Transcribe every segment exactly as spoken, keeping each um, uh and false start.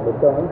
بچہ ہے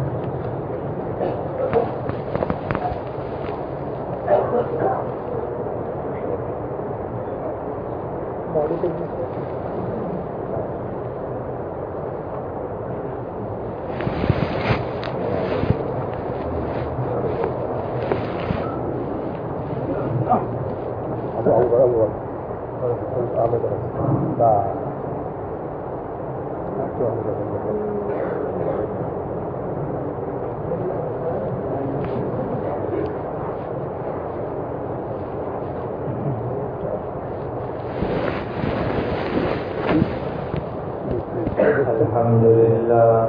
الحمد لله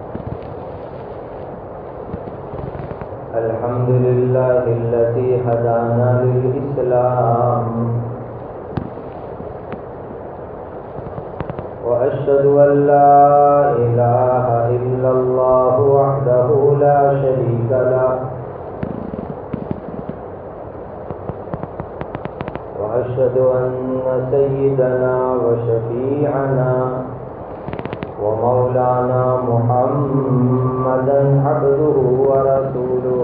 الحمد لله الذي هدانا للإسلام وأشهد أن لا إله إلا الله وحده لا شريك له وأشهد أن سيدنا وشفيعنا ومولانا محمدا عبده ورسوله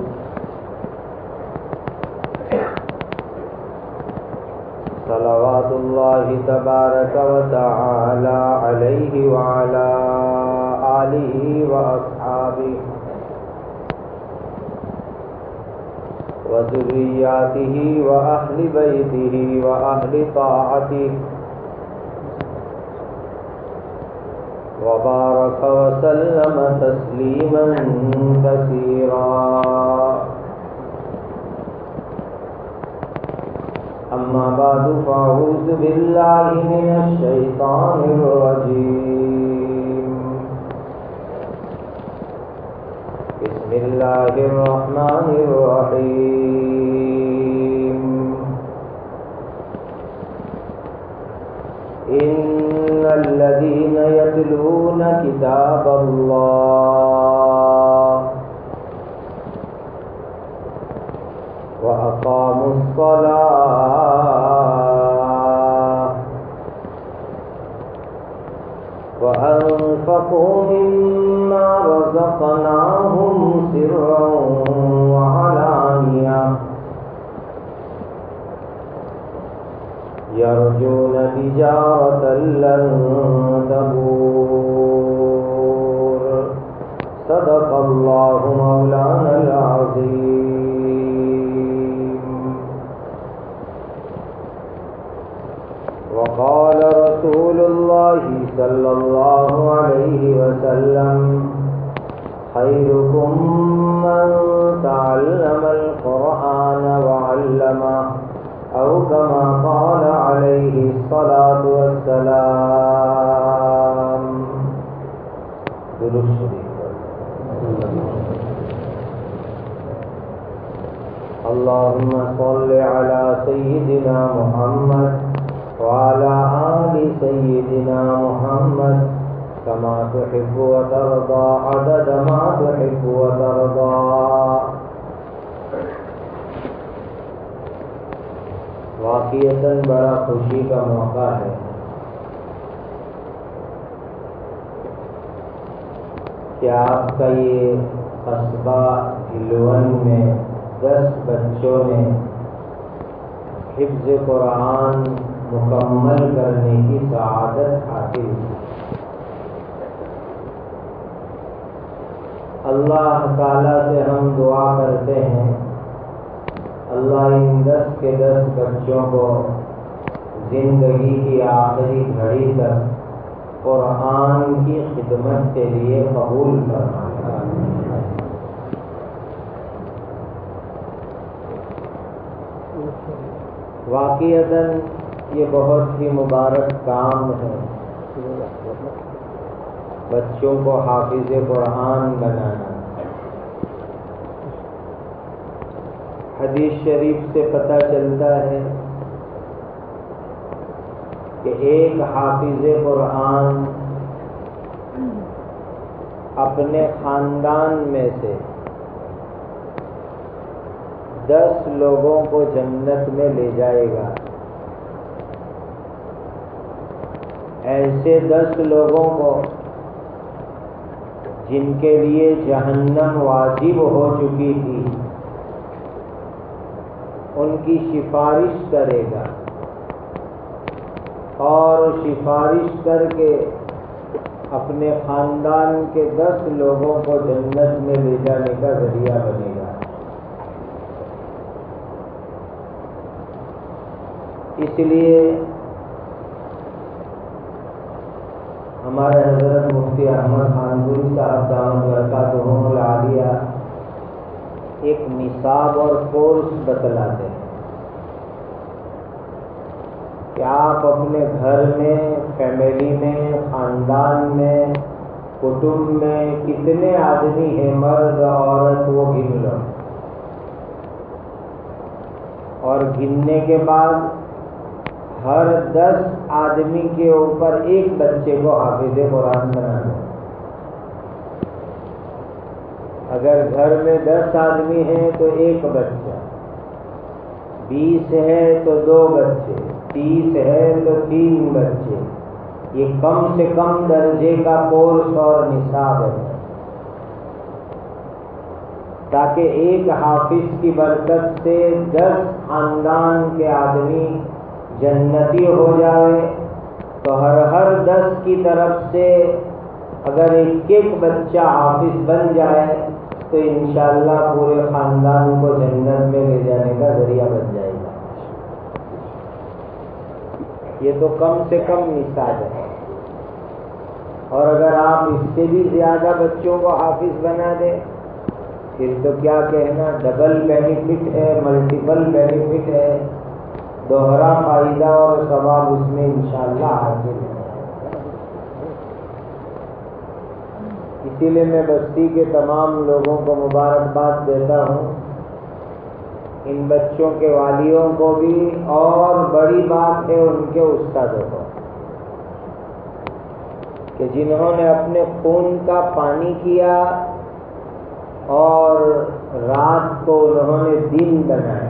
صلوات الله تبارك وتعالى عليه وعلى آله وأصحابه وذرياته وأهل بيته وأهل طاعته وبارك وسلم تسليما كثيرا. أما بعد فأعوذ بالله من الشيطان الرجيم. بسم الله الرحمن الرحيم. إن الذين يتلون كتاب الله وأقاموا الصلاة وأنفقوا مما رزقناهم سرا وعلانية يرجون تجارة لن تبور. صدق الله مولانا العظيم. وقال رسول الله صلى الله عليه وسلم خيركم من تعلم القرآن وعلمه أو كما قال عليه الصلاة والسلام. درود شریف. اللهم صل على سيدنا محمد وعلى آل سيدنا محمد كما تحب وترضى عدد ما تحب وترضى. واقعتاً بڑا خوشی کا موقع ہے کہ آپ کا یہ قصبہ گلون میں دس بچوں نے حفظ قرآن مکمل کرنے کی سعادت حاصل کی. اللہ تعالیٰ سے ہم دعا کرتے ہیں اللہ ان دس کے دس بچوں کو زندگی کی آخری گھڑی تک قرآن کی خدمت کے لیے قبول فرمائے. واقعتاً یہ بہت ہی مبارک کام ہے بچوں کو حافظ قرآن بنانا. حدیث شریف سے پتہ چلتا ہے کہ ایک حافظ قرآن اپنے خاندان میں سے دس لوگوں کو جنت میں لے جائے گا. ایسے دس لوگوں کو جن کے لیے جہنم واجب ہو چکی تھی، ان کی سفارش کرے گا اور سفارش کر کے اپنے خاندان کے دس لوگوں کو جنت میں لے جانے کا ذریعہ بنے گا۔ اس لیے ہمارے حضرت مفتی احمد خانپوری صاحب دامت برکاتہم العالیہ ایک نصاب اور کورس بتلاتے ہیں کہ آپ اپنے گھر میں، فیملی میں، خاندان میں، کٹنب میں کتنے آدمی ہیں، مرد عورت، وہ گن لو، اور گننے کے بعد ہر دس آدمی کے اوپر ایک بچے کو حافظ قرآن بنا دو۔ اگر گھر میں دس آدمی ہیں تو ایک بچہ، بیس ہے تو دو بچے، تیس ہے تو تین بچے۔ یہ کم سے کم درجے کا کورس اور نصاب ہے، تاکہ ایک حافظ کی برکت سے دس خاندان کے آدمی جنتی ہو جائے، تو ہر ہر دس کی طرف سے اگر ایک ایک بچہ حافظ بن جائے تو انشاءاللہ پورے خاندان کو جنت میں لے جانے کا ذریعہ بن جائے گا۔ یہ تو کم سے کم مثال ہے، اور اگر آپ اس سے بھی زیادہ بچوں کو حافظ بنا دیں پھر تو کیا کہنا، ڈبل بینیفٹ ہے، ملٹیپل بینیفٹ ہے، دوہرا فائدہ اور ثواب اس میں انشاءاللہ حاصل ہے۔ اسی لیے میں بستی کے تمام لوگوں کو مبارکباد دیتا ہوں، ان بچوں کے والیوں کو بھی، اور بڑی بات ہے ان کے استادوں کو، کہ جنہوں نے اپنے خون کا پانی کیا اور رات کو انہوں نے دن بنایا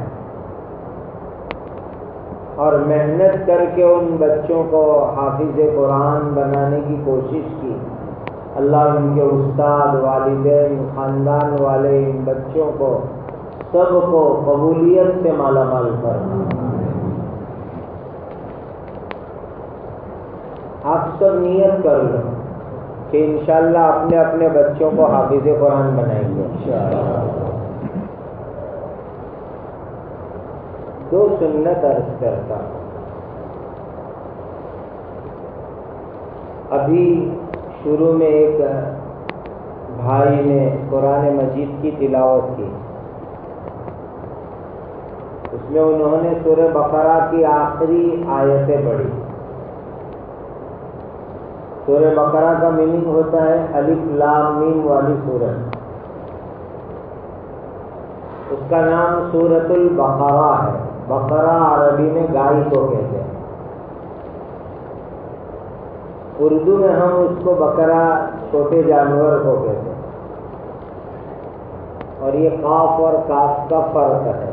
اور محنت کر کے ان بچوں کو حافظ قرآن بنانے کی کوشش کی۔ اللہ ان کے استاد، والدین، خاندان والے، ان بچوں کو سب کو قبولیت سے مالا مال فرمائے۔ آپ سب نیت کر لو کہ انشاءاللہ اپنے اپنے بچوں کو حافظ قرآن بنائیں گے انشاءاللہ۔ دو سنت عرض کرتا ہوں۔ ابھی شروع میں ایک بھائی نے قرآن مجید کی تلاوت کی، اس میں انہوں نے سورہ بقرہ کی آخری آیتیں پڑھی۔ سورہ بقرہ کا میننگ ہوتا ہے الف لام میم والی سورت، اس کا نام سورۃ البقرہ ہے۔ بقرہ عربی میں گائے کو کہتے ہیں، اردو میں ہم اس کو بقرہ چھوٹے جانور کو کہتے ہیں، اور یہ قاف اور کاف کا فرق ہے۔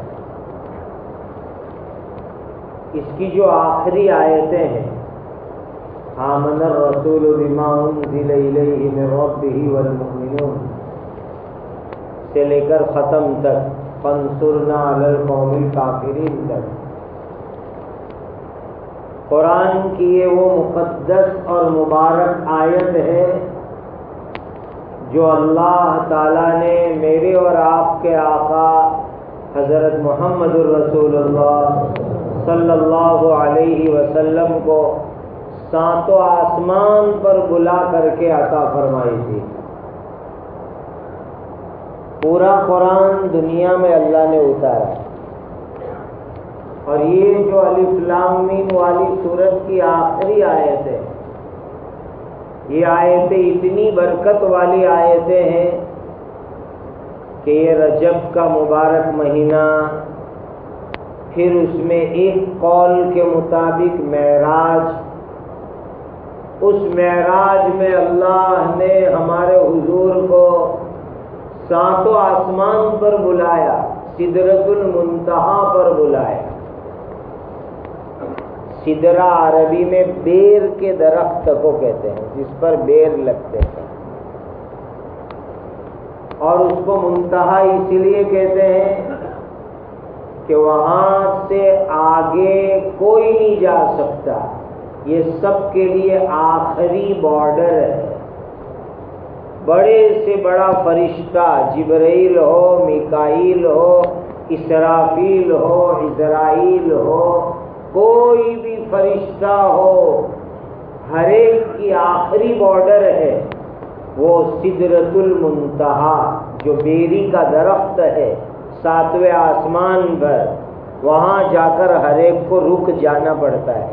اس کی جو آخری آیتیں ہیں، آمن الرسول بما انزل الیہ من ربہ والمؤمنون سے لے کر ختم تک، فانصرنا علی القوم الکافرین تک، قرآن کی یہ وہ مقدس اور مبارک آیت ہے جو اللہ تعالیٰ نے میرے اور آپ کے آقا حضرت محمد الرسول اللہ صلی اللہ علیہ وسلم کو ساتوں آسمان پر بلا کر کے عطا فرمائی تھی۔ پورا قرآن دنیا میں اللہ نے اتارا، اور یہ جو الف لام میم والی سورت کی آخری آیت ہے، یہ آیتیں اتنی برکت والی آیتیں ہیں کہ یہ رجب کا مبارک مہینہ، پھر اس میں ایک قول کے مطابق معراج، اس معراج میں اللہ نے ہمارے حضور کو ساتوں آسمان پر بلایا، سدرۃ المنتہا پر بلایا۔ سدرہ عربی میں بیر کے درخت کو کہتے ہیں، جس پر بیر لگتے ہیں۔ اور اس کو منتہا اسی لیے کہتے ہیں کہ وہاں سے آگے کوئی نہیں جا سکتا، یہ سب کے لیے آخری بارڈر ہے۔ بڑے سے بڑا فرشتہ جبرائیل ہو، میکائیل ہو، اسرافیل ہو، عزرائیل ہو، کوئی بھی فرشتہ ہو، ہر ایک کی آخری بارڈر ہے وہ سدرۃ المنتہا، جو بیری کا درخت ہے ساتویں آسمان پر، وہاں جا کر ہر ایک کو رک جانا پڑتا ہے۔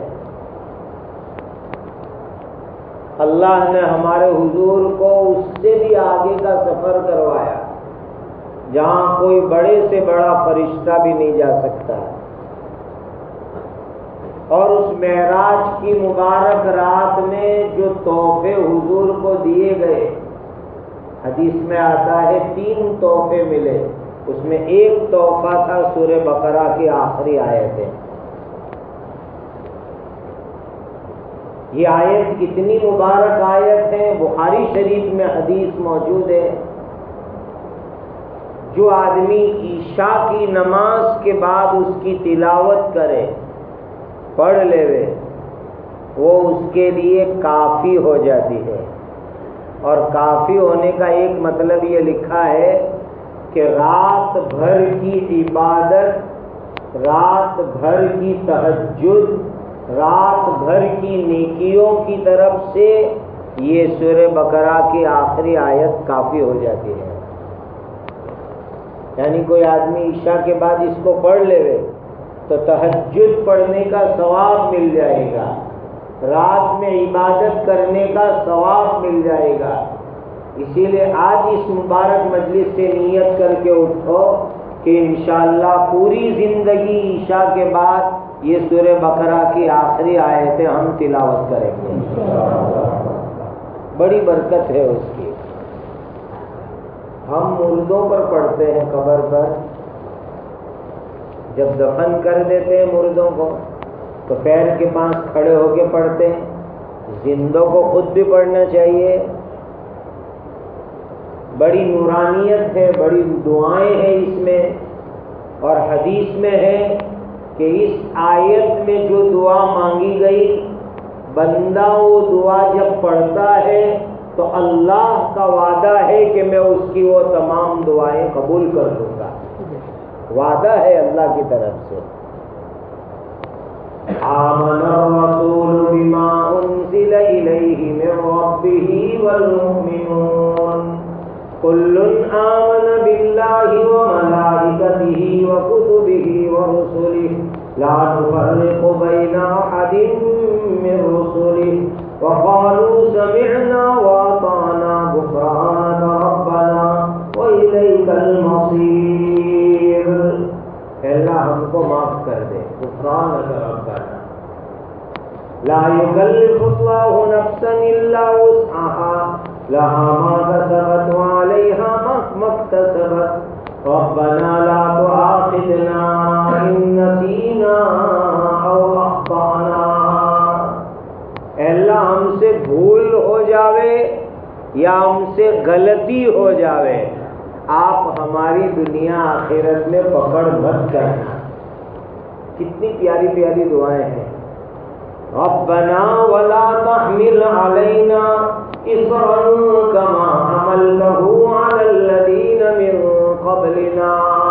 اللہ نے ہمارے حضور کو اس سے بھی آگے کا سفر کروایا، جہاں کوئی بڑے سے بڑا فرشتہ بھی نہیں جا سکتا، اور اس معراج کی مبارک رات میں جو تحفے حضور کو دیے گئے، حدیث میں آتا ہے تین تحفے ملے، اس میں ایک تحفہ تھا سورہ بقرہ کی آخری آیتیں۔ یہ آیت کتنی مبارک آیت ہے، بخاری شریف میں حدیث موجود ہے، جو آدمی عشاء کی نماز کے بعد اس کی تلاوت کرے، پڑھ لے وے، وہ اس کے لیے کافی ہو جاتی ہے۔ اور کافی ہونے کا ایک مطلب یہ لکھا ہے کہ رات بھر کی عبادت، رات بھر کی تہجد، رات بھر کی نیکیوں کی طرف سے یہ سورہ بقرہ کی آخری آیت کافی ہو جاتی ہے۔ یعنی کوئی آدمی عشاء کے بعد اس کو پڑھ لے وے تو تہجد پڑھنے کا ثواب مل جائے گا، رات میں عبادت کرنے کا ثواب مل جائے گا۔ اسی لیے آج اس مبارک مجلس سے نیت کر کے اٹھو کہ انشاءاللہ پوری زندگی عشاء کے بعد یہ سورہ بقرہ کی آخری آیتیں ہم تلاوت کریں گے، بڑی برکت ہے اس کی۔ ہم مردوں پر پڑھتے ہیں، قبر پر جب دفن کر دیتے ہیں مردوں کو تو پیر کے پاس کھڑے ہو کے پڑھتے ہیں، زندوں کو خود بھی پڑھنا چاہیے۔ بڑی نورانیت ہے، بڑی دعائیں ہیں اس میں، اور حدیث میں ہے کہ اس آیت میں جو دعا مانگی گئی، بندہ وہ دعا جب پڑھتا ہے تو اللہ کا وعدہ ہے کہ میں اس کی وہ تمام دعائیں قبول کر لوں گا، وعدہ ہے اللہ کی طرف سے۔ آمن الرسول بما انزل الیہ من ربہ والمؤمنون کل آمن باللہ وملائکتہ وکتبہ ورسلہ لا نفرق بین احد من رسلہ وقالوا سمعنا واطعنا غفرانک ربنا والیک المصیر۔ اللہ ہم کو معاف کر دے، غفرانک ربنا۔ لا یکلف اللہ نفسا الا وسعها لها ما كسبت وعليها ما اكتسبت ربنا لا تؤاخذنا إن نسينا أو أخطأنا۔ اے اللہ ہم سے بھول ہو جاوے یا ہم سے غلطی ہو جاوے، آپ ہماری دنیا آخرت میں پکڑ مت کرنا۔ کتنی پیاری پیاری دعائیں ہیں۔ ربنا ولا تحمل علينا إصرا كما حملته على الذين من قبلنا۔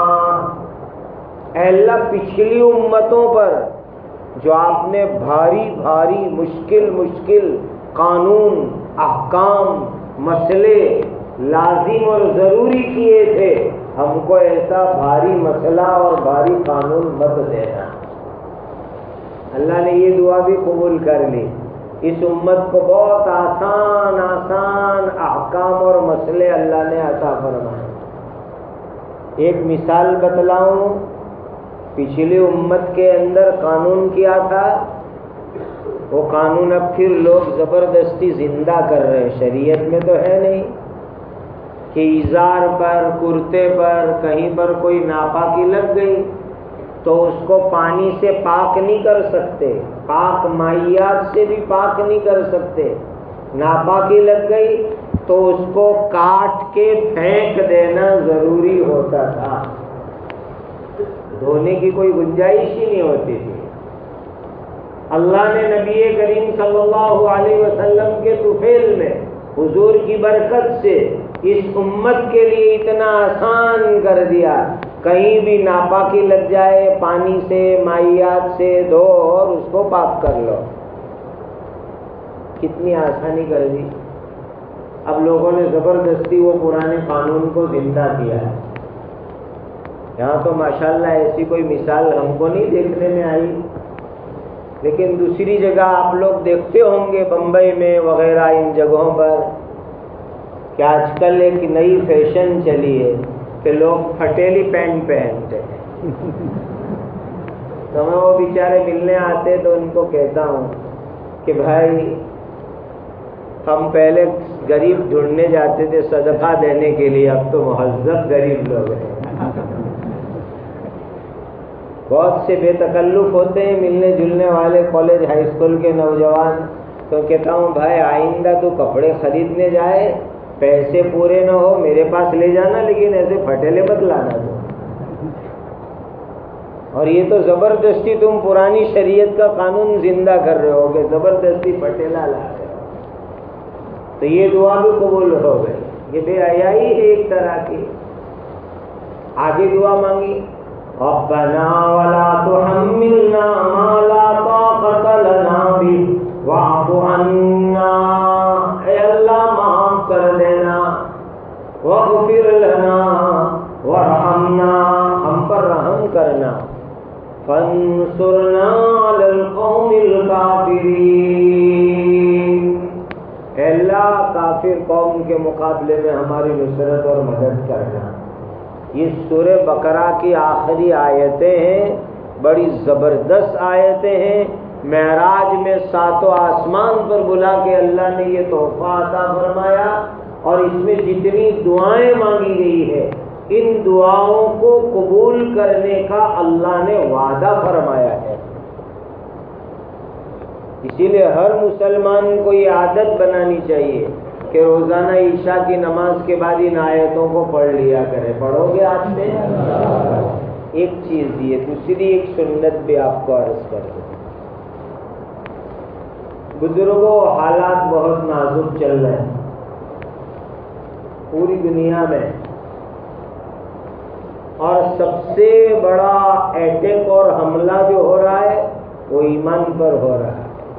اے اللہ پچھلی امتوں پر جو آپ نے بھاری بھاری مشکل مشکل قانون، احکام، مسئلے لازم اور ضروری کیے تھے، ہم کو ایسا بھاری مسئلہ اور بھاری قانون مت دینا۔ اللہ نے یہ دعا بھی قبول کر لی، اس امت کو بہت آسان آسان احکام اور مسئلے اللہ نے عطا فرمائے۔ ایک مثال بتلاؤں، پچھلی امت کے اندر قانون کیا تھا، وہ قانون اب پھر لوگ زبردستی زندہ کر رہے ہیں، شریعت میں تو ہے نہیں کہ ازار پر، کرتے پر کہیں پر کوئی ناپاکی لگ گئی تو اس کو پانی سے پاک نہیں کر سکتے، پاک مائیات سے بھی پاک نہیں کر سکتے، ناپاکی لگ گئی تو اس کو کاٹ کے پھینک دینا ضروری ہوتا تھا، دھونے کی کوئی گنجائش ہی نہیں ہوتی تھی۔ اللہ نے نبی کریم صلی اللہ علیہ وسلم کے طفیل میں حضور کی برکت سے اس امت کے لیے اتنا آسان کر دیا، کہیں بھی ناپاکی لگ جائے پانی سے مائیات سے دھو اور اس کو پاک کر لو، کتنی آسانی کر دی۔ اب لوگوں نے زبردستی وہ پرانے قانون کو زندہ کیا ہے۔ یہاں تو ماشاءاللہ ایسی کوئی مثال ہم کو نہیں دیکھنے میں آئی، لیکن دوسری جگہ آپ لوگ دیکھتے ہوں گے، بمبئی میں وغیرہ ان جگہوں پر، کہ آج کل ایک نئی فیشن چلی ہے کہ لوگ پھٹیلی پینٹ پہنتے ہیں۔ تو میں وہ بیچارے ملنے آتے تو ان کو کہتا ہوں کہ بھائی ہم پہلے غریب ڈھونڈنے جاتے تھے صدقہ دینے کے لیے، اب تو مہذب غریب لوگ ہیں۔ بہت سے بے تکلف ہوتے ہیں ملنے جلنے والے کالج ہائی اسکول کے نوجوان، تو کہتا ہوں بھائی آئندہ تو کپڑے خریدنے جائے، پیسے پورے نہ ہو میرے پاس لے جانا، لیکن ایسے پھٹیلے مت لانا تو۔ اور یہ تو زبردستی تم پرانی شریعت کا قانون زندہ کر رہے ہو کہ زبردستی پھٹیلا لا رہے ہو، تو یہ دعا بھی قبول ہو گئی۔ یہ بے حیائی ہے ایک طرح کی۔ آگے دعا مانگی، ربنا ولا تحملنا ما لا طاقت لنا به واعف عنا، اے اللہ معاف کر دینا، واغفر لنا وارحمنا، ہم پر رحم کرنا، فانصرنا علی القوم الکافرین، اے اللہ کافر قوم کے مقابلے میں ہماری نصرت اور مدد کرنا۔ یہ سورہ بقرہ کی آخری آیتیں ہیں، بڑی زبردست آیتیں ہیں۔ معراج میں ساتوں آسمان پر بلا کے اللہ نے یہ تحفہ عطا فرمایا، اور اس میں جتنی دعائیں مانگی گئی ہے ان دعاؤں کو قبول کرنے کا اللہ نے وعدہ فرمایا ہے۔ اسی لیے ہر مسلمان کو یہ عادت بنانی چاہیے کہ روزانہ عشاء کی نماز کے بعد ان آیتوں کو پڑھ لیا کرے۔ پڑھو گے آج سے؟ ایک چیز یہ، دوسری ایک سنت بھی آپ کو عرض کر دوں۔ بزرگوں حالات بہت نازک چل رہے ہیں پوری دنیا میں، اور سب سے بڑا اٹیک اور حملہ جو ہو رہا ہے وہ ایمان پر ہو رہا ہے۔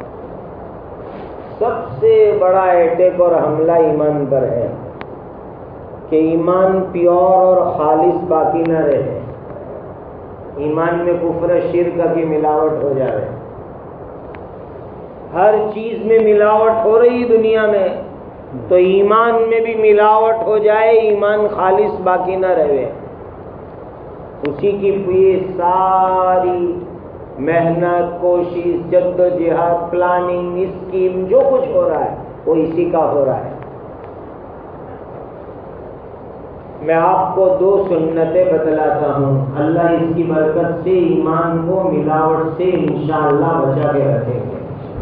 سب سے بڑا اٹیک اور حملہ ایمان پر ہے کہ ایمان پیور اور خالص باقی نہ رہے، ایمان میں کفر شرک کی ملاوٹ ہو جائے۔ ہر چیز میں ملاوٹ ہو رہی دنیا میں، تو ایمان میں بھی ملاوٹ ہو جائے، ایمان خالص باقی نہ رہے۔ اسی کی یہ ساری محنت، کوشش، جد و جہاد، پلاننگ، اسکیم، جو کچھ ہو رہا ہے وہ اسی کا ہو رہا ہے۔ میں آپ کو دو سنتیں بتلاتا ہوں، اللہ اس کی برکت سے ایمان کو ملاوٹ سے انشاءاللہ بچا کے رکھیں گے۔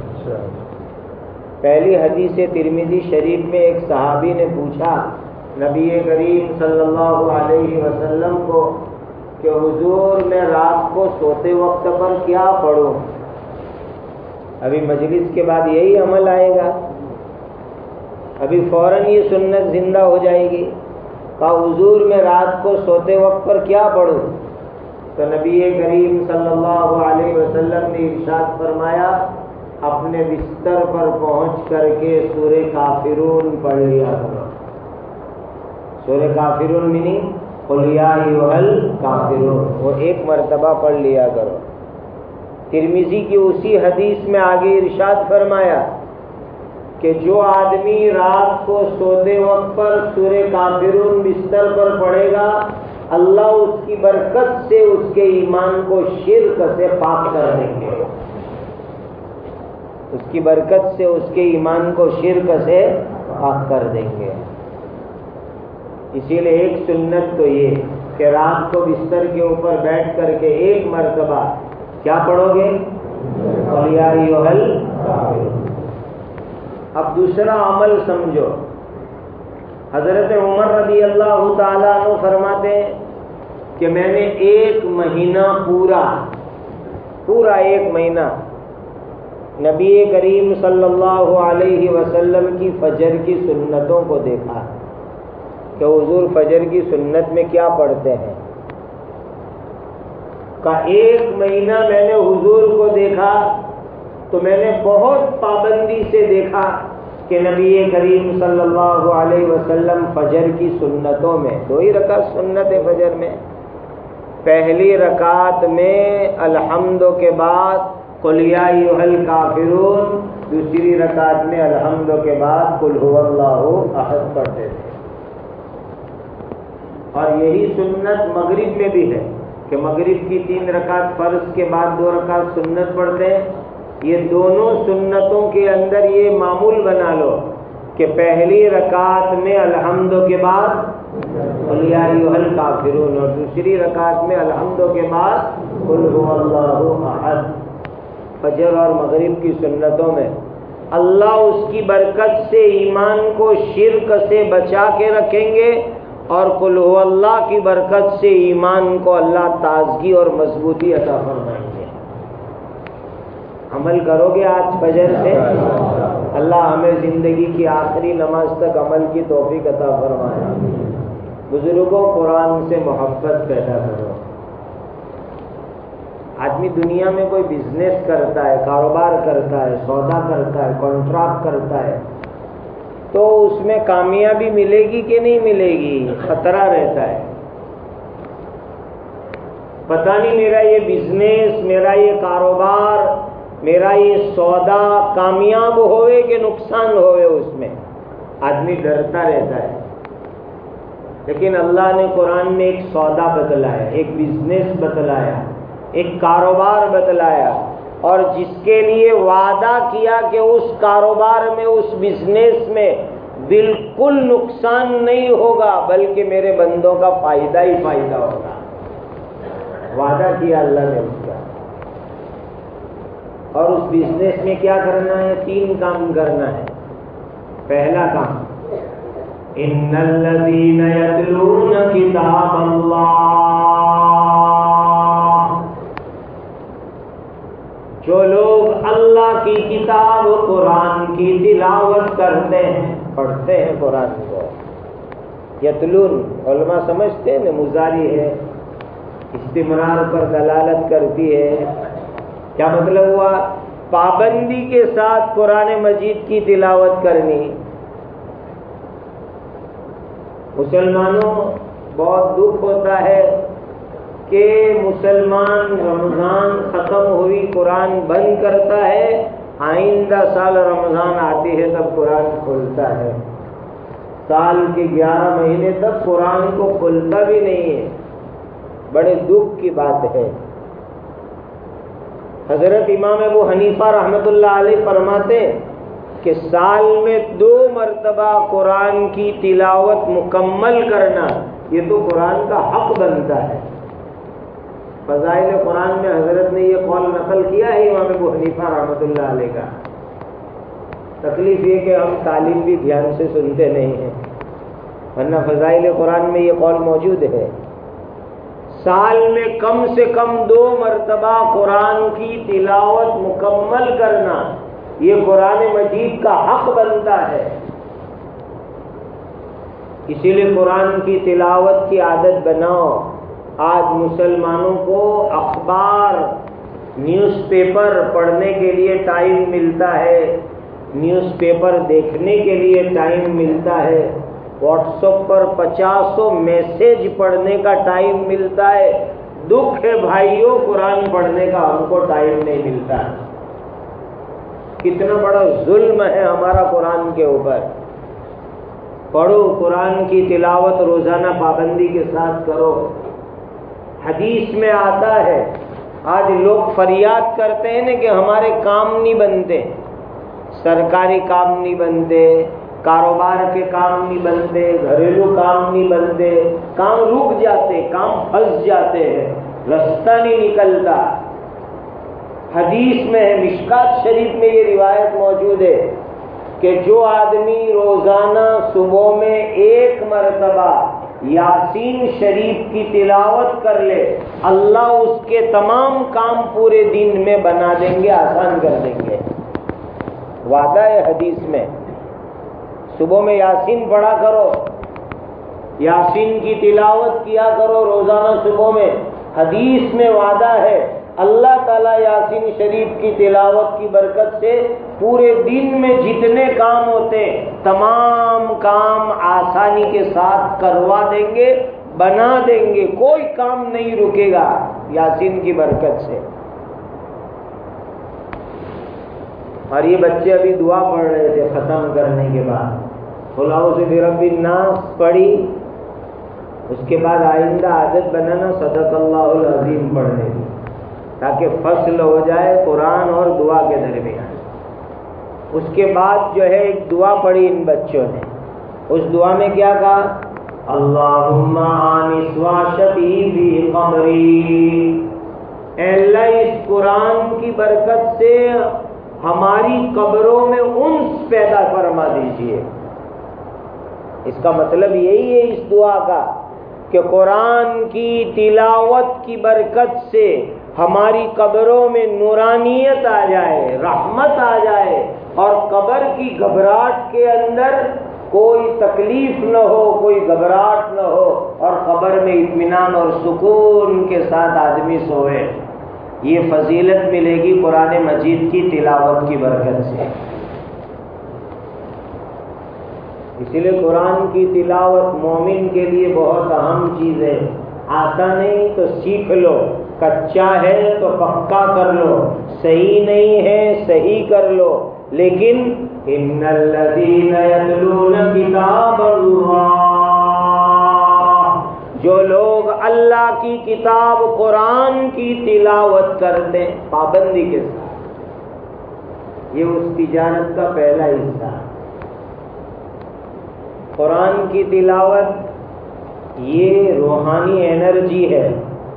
پہلی حدیث ترمذی شریف میں ایک صحابی نے پوچھا نبی کریم صلی اللہ علیہ وسلم کو کہ حضور میں رات کو سوتے وقت پر کیا پڑھوں؟ ابھی مجلس کے بعد یہی عمل آئے گا، ابھی فوراً یہ سنت زندہ ہو جائے گی۔ کہا حضور میں رات کو سوتے وقت پر کیا پڑھوں؟ تو نبی کریم صلی اللہ علیہ وسلم نے ارشاد فرمایا اپنے بستر پر پہنچ کر کے سورہ کافرون پڑھ لیا کرو۔ سورہ کافرون منی قل یا ایھا الکافرون، وہ ایک مرتبہ پڑھ لیا کرو۔ ترمذی کی اسی حدیث میں آگے ارشاد فرمایا کہ جو آدمی رات کو سوتے وقت پر سورہ کافرون بستر پر پڑھے گا، اللہ اس کی برکت سے اس کے ایمان کو شرک سے پاک کر دیں گے، اس کی برکت سے اس کے ایمان کو شرک سے پاک کر دیں گے۔ اسی لیے ایک سنت تو یہ کہ رات کو بستر کے اوپر بیٹھ کر کے ایک مرتبہ کیا پڑھو گے؟ قل یا ایھا الکافرون۔ اب دوسرا عمل سمجھو، حضرت عمر رضی اللہ تعالیٰ عنہ فرماتے ہیں کہ میں نے ایک مہینہ پورا پورا ایک مہینہ نبی کریم صلی اللہ علیہ وسلم کی فجر کی سنتوں کو دیکھا کہ حضور فجر کی سنت میں کیا پڑھتے ہیں. کا ایک مہینہ میں نے حضور کو دیکھا تو میں نے بہت پابندی سے دیکھا کہ نبی کریم صلی اللہ علیہ وسلم فجر کی سنتوں میں دو ہی رکعت سنت ہے فجر میں. پہلی رکعت میں الحمد کے بعد قل یا ایھا الکافرون، دوسری رکعت میں الحمد کے بعد قل ھو اللہ احد پڑھتے تھے. اور یہی سنت مغرب میں بھی ہے کہ مغرب کی تین رکعت فرض کے بعد دو رکعت سنت پڑھتے ہیں. یہ دونوں سنتوں کے اندر یہ معمول بنا لو کہ پہلی رکعت میں الحمد کے بعد قل یا ایھا الکافرون اور دوسری رکعت میں الحمد کے بعد قل ھو اللہ احد. فجر اور مغرب کی سنتوں میں اللہ اس کی برکت سے ایمان کو شرک سے بچا کے رکھیں گے اور قل ھو اللہ کی برکت سے ایمان کو اللہ تازگی اور مضبوطی عطا فرمائیں گے. عمل کرو گے آج فجر سے؟ اللہ ہمیں زندگی کی آخری نماز تک عمل کی توفیق عطا فرمائے. بزرگوں قرآن سے محبت پیدا کرو. آدمی دنیا میں کوئی بزنس کرتا ہے، کاروبار کرتا ہے، سودا کرتا ہے، کانٹریکٹ کرتا ہے تو اس میں کامیابی ملے گی کہ نہیں ملے گی؟ خطرہ رہتا ہے. پتہ نہیں میرا یہ بزنس، میرا یہ کاروبار، میرا یہ سودا کامیاب ہوئے کہ نقصان ہوئے، اس میں آدمی ڈرتا رہتا ہے. لیکن اللہ نے قرآن میں ایک سودا بتلایا، ایک بزنس بتلایا، ایک کاروبار بتلایا، اور جس کے لیے وعدہ کیا کہ اس کاروبار میں، اس بزنس میں بالکل نقصان نہیں ہوگا بلکہ میرے بندوں کا فائدہ ہی فائدہ ہوگا. وعدہ کیا اللہ نے اس کا. اور اس بزنس میں کیا کرنا ہے؟ تین کام کرنا ہے. پہلا کام ان الذین یتلون کتاب اللہ، جو لوگ اللہ کی کتاب قرآن کی تلاوت کرتے ہیں، پڑھتے ہیں قرآن کو. یتلون علماء سمجھتے ہیں مضاری ہے، استمرار پر دلالت کرتی ہے. کیا مطلب ہوا؟ پابندی کے ساتھ قرآن مجید کی تلاوت کرنی. مسلمانوں بہت دکھ ہوتا ہے کہ مسلمان رمضان ختم ہوئی قرآن بند کرتا ہے، آئندہ سال رمضان آتی ہے تب قرآن کھولتا ہے. سال کے گیارہ مہینے تک قرآن کو کھولتا بھی نہیں ہے. بڑے دکھ کی بات ہے. حضرت امام ابو حنیفہ رحمۃ اللہ علیہ فرماتے کہ سال میں دو مرتبہ قرآن کی تلاوت مکمل کرنا یہ تو قرآن کا حق بنتا ہے. فضائل قرآن میں حضرت نے یہ قول نقل کیا ہے امام ابو حنیفہ رحمۃ اللہ علیہ کا. تکلیف یہ کہ ہم تعلیم بھی دھیان سے سنتے نہیں ہیں، ورنہ فضائل قرآن میں یہ قول موجود ہے. سال میں کم سے کم دو مرتبہ قرآن کی تلاوت مکمل کرنا یہ قرآن مجید کا حق بنتا ہے. اسی لیے قرآن کی تلاوت کی عادت بناؤ. آج مسلمانوں کو اخبار، نیوز پیپر پڑھنے کے لیے ٹائم ملتا ہے، نیوز پیپر دیکھنے کے لیے ٹائم ملتا ہے، واٹس ایپ پر پچاسوں میسج پڑھنے کا ٹائم ملتا ہے. دکھ ہے بھائیوں، قرآن پڑھنے کا ہم کو ٹائم نہیں ملتا. کتنا بڑا ظلم ہے ہمارا قرآن کے اوپر. پڑھو قرآن کی تلاوت روزانہ پابندی کے ساتھ کرو. حدیث میں آتا ہے، آج لوگ فریاد کرتے ہیں نا کہ ہمارے کام نہیں بنتے، سرکاری کام نہیں بنتے، کاروبار کے کام نہیں بنتے، گھریلو کام نہیں بنتے، کام رک جاتے، کام پھنس جاتے ہیں، رستہ نہیں نکلتا. حدیث میں ہے، مشکات شریف میں یہ روایت موجود ہے کہ جو آدمی روزانہ صبح میں ایک مرتبہ یاسین شریف کی تلاوت کر لے، اللہ اس کے تمام کام پورے دن میں بنا دیں گے، آسان کر دیں گے۔ وعدہ ہے حدیث میں، صبح میں یاسین پڑھا کرو، یاسین کی تلاوت کیا کرو روزانہ صبح میں۔ حدیث میں وعدہ ہے اللہ تعالیٰ یاسین شریف کی تلاوت کی برکت سے پورے دن میں جتنے کام ہوتے تمام کام آسانی کے ساتھ کروا دیں گے، بنا دیں گے، کوئی کام نہیں رکے گا یاسین کی برکت سے۔ اور یہ بچے ابھی دعا پڑھ رہے تھے ختم کرنے کے بعد، قل اعوذ برب الناس پڑھی، اس کے بعد آئندہ عادت بنانا صدق اللہ العظیم پڑھنے کی، تاکہ فصل ہو جائے قرآن اور دعا کے درمیان۔ اس کے بعد جو ہے ایک دعا پڑھی ان بچوں نے، اس دعا میں کیا کہا؟ اللہم آنس واشفی فی قبری، اے اللہ اس قرآن کی برکت سے ہماری قبروں میں انس پیدا فرما دیجیے۔ اس کا مطلب یہی ہے اس دعا کا کہ قرآن کی تلاوت کی برکت سے ہماری قبروں میں نورانیت آ جائے، رحمت آ جائے، اور قبر کی گھبراہٹ کے اندر کوئی تکلیف نہ ہو، کوئی گھبراہٹ نہ ہو، اور قبر میں اطمینان اور سکون کے ساتھ آدمی سوئے۔ یہ فضیلت ملے گی قرآن مجید کی تلاوت کی برکت سے۔ اسی لیے قرآن کی تلاوت مومن کے لیے بہت اہم چیز ہے۔ آتا نہیں تو سیکھ لو، کچا ہے تو پکا کر لو، صحیح نہیں ہے صحیح کر لو، لیکن ان الذین یتلون کتاب اللہ، جو لوگ اللہ کی کتاب قرآن کی تلاوت کرتے ہیں پابندی کے ساتھ، یہ اس تجارت کا پہلا حصہ ہے۔ قرآن کی تلاوت یہ روحانی انرجی ہے۔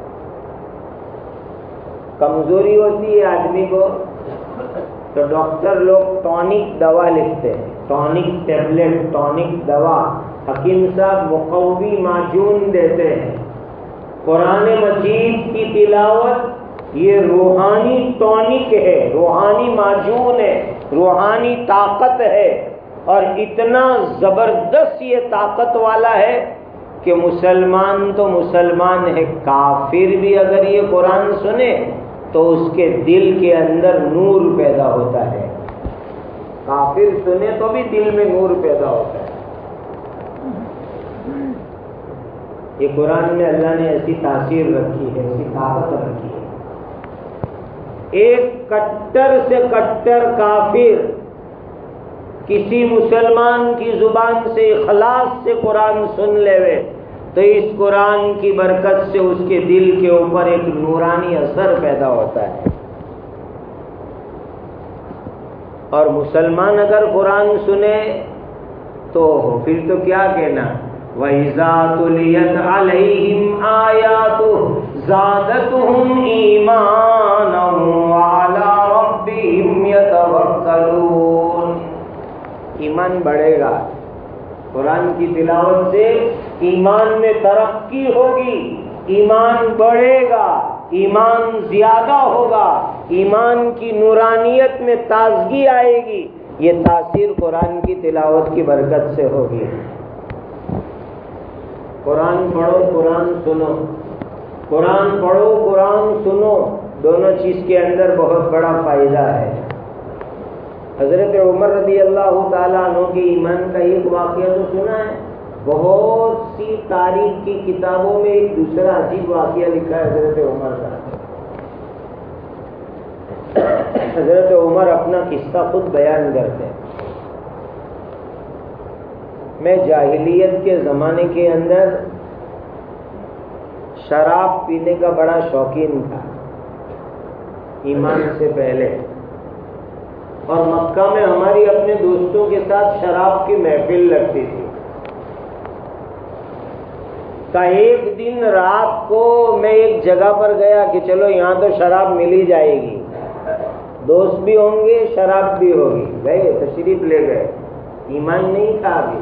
کمزوری ہوتی ہے آدمی کو تو ڈاکٹر لوگ ٹونک دوا لکھتے ہیں، ٹونک ٹیبلٹ، ٹونک دوا، حکیم صاحب مقوی معجون دیتے ہیں۔ قرآن مجید کی تلاوت یہ روحانی ٹونک ہے، روحانی معجون ہے، روحانی طاقت ہے، اور اتنا زبردست یہ طاقت والا ہے کہ مسلمان تو مسلمان ہے، کافر بھی اگر یہ قرآن سنے تو اس کے دل کے اندر نور پیدا ہوتا ہے۔ کافر سنے تو بھی دل میں نور پیدا ہوتا ہے۔ یہ قرآن میں اللہ نے ایسی تاثیر رکھی ہے، ایسی طاقت رکھی ہے۔ ایک کٹر سے کٹر کافر کسی مسلمان کی زبان سے اخلاص سے قرآن سن لے تو اس قرآن کی برکت سے اس کے دل کے اوپر ایک نورانی اثر پیدا ہوتا ہے۔ اور مسلمان اگر قرآن سنے تو پھر تو کیا کہنا، وَإِذَا تُلِيَتْ عَلَيْهِمْ آيَاتُهُ زَادَتْهُمْ إِيمَانًا وَعَلَىٰ رَبِّهِمْ يَتَوَكَّلُونَ، ایمان بڑھے گا، قرآن کی تلاوت سے ایمان میں ترقی ہوگی، ایمان بڑھے گا، ایمان زیادہ ہوگا، ایمان کی نورانیت میں تازگی آئے گی۔ یہ تاثیر قرآن کی تلاوت کی برکت سے ہوگی۔ قرآن پڑھو، قرآن سنو، قرآن پڑھو، قرآن سنو، دونوں چیز کے اندر بہت بڑا فائدہ ہے۔ حضرت عمر رضی اللہ تعالیٰ عنہ کے ایمان کا ایک واقعہ تو سنا ہے، بہت سی تاریخ کی کتابوں میں ایک دوسرا عجیب واقعہ لکھا ہے حضرت عمر کا۔ حضرت عمر اپنا قصہ خود بیان کرتے ہیں، میں جاہلیت کے زمانے کے اندر شراب پینے کا بڑا شوقین تھا ایمان سے پہلے، اور مکہ میں ہماری اپنے دوستوں کے ساتھ شراب کی محفل لگتی تھی۔ کا ایک دن رات کو میں ایک جگہ پر گیا کہ چلو یہاں تو شراب مل ہی جائے گی، دوست بھی ہوں گے، شراب بھی ہوگی، گئے تشریف لے گئے۔ ایمان نہیں تھا ابھی،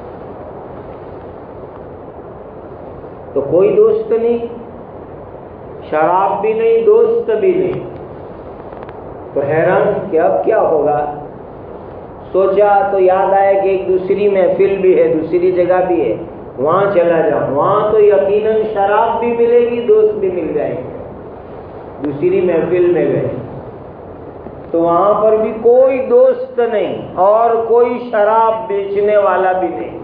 تو کوئی دوست نہیں، شراب بھی نہیں، دوست بھی نہیں، تو حیران کہ اب کیا ہوگا۔ سوچا تو یاد آیا کہ ایک دوسری محفل بھی ہے، دوسری جگہ بھی ہے، وہاں چلا جاؤں، وہاں تو یقیناً شراب بھی ملے گی، دوست بھی مل جائیں گے۔ دوسری محفل میں گئے تو وہاں پر بھی کوئی دوست نہیں اور کوئی شراب بیچنے والا بھی نہیں۔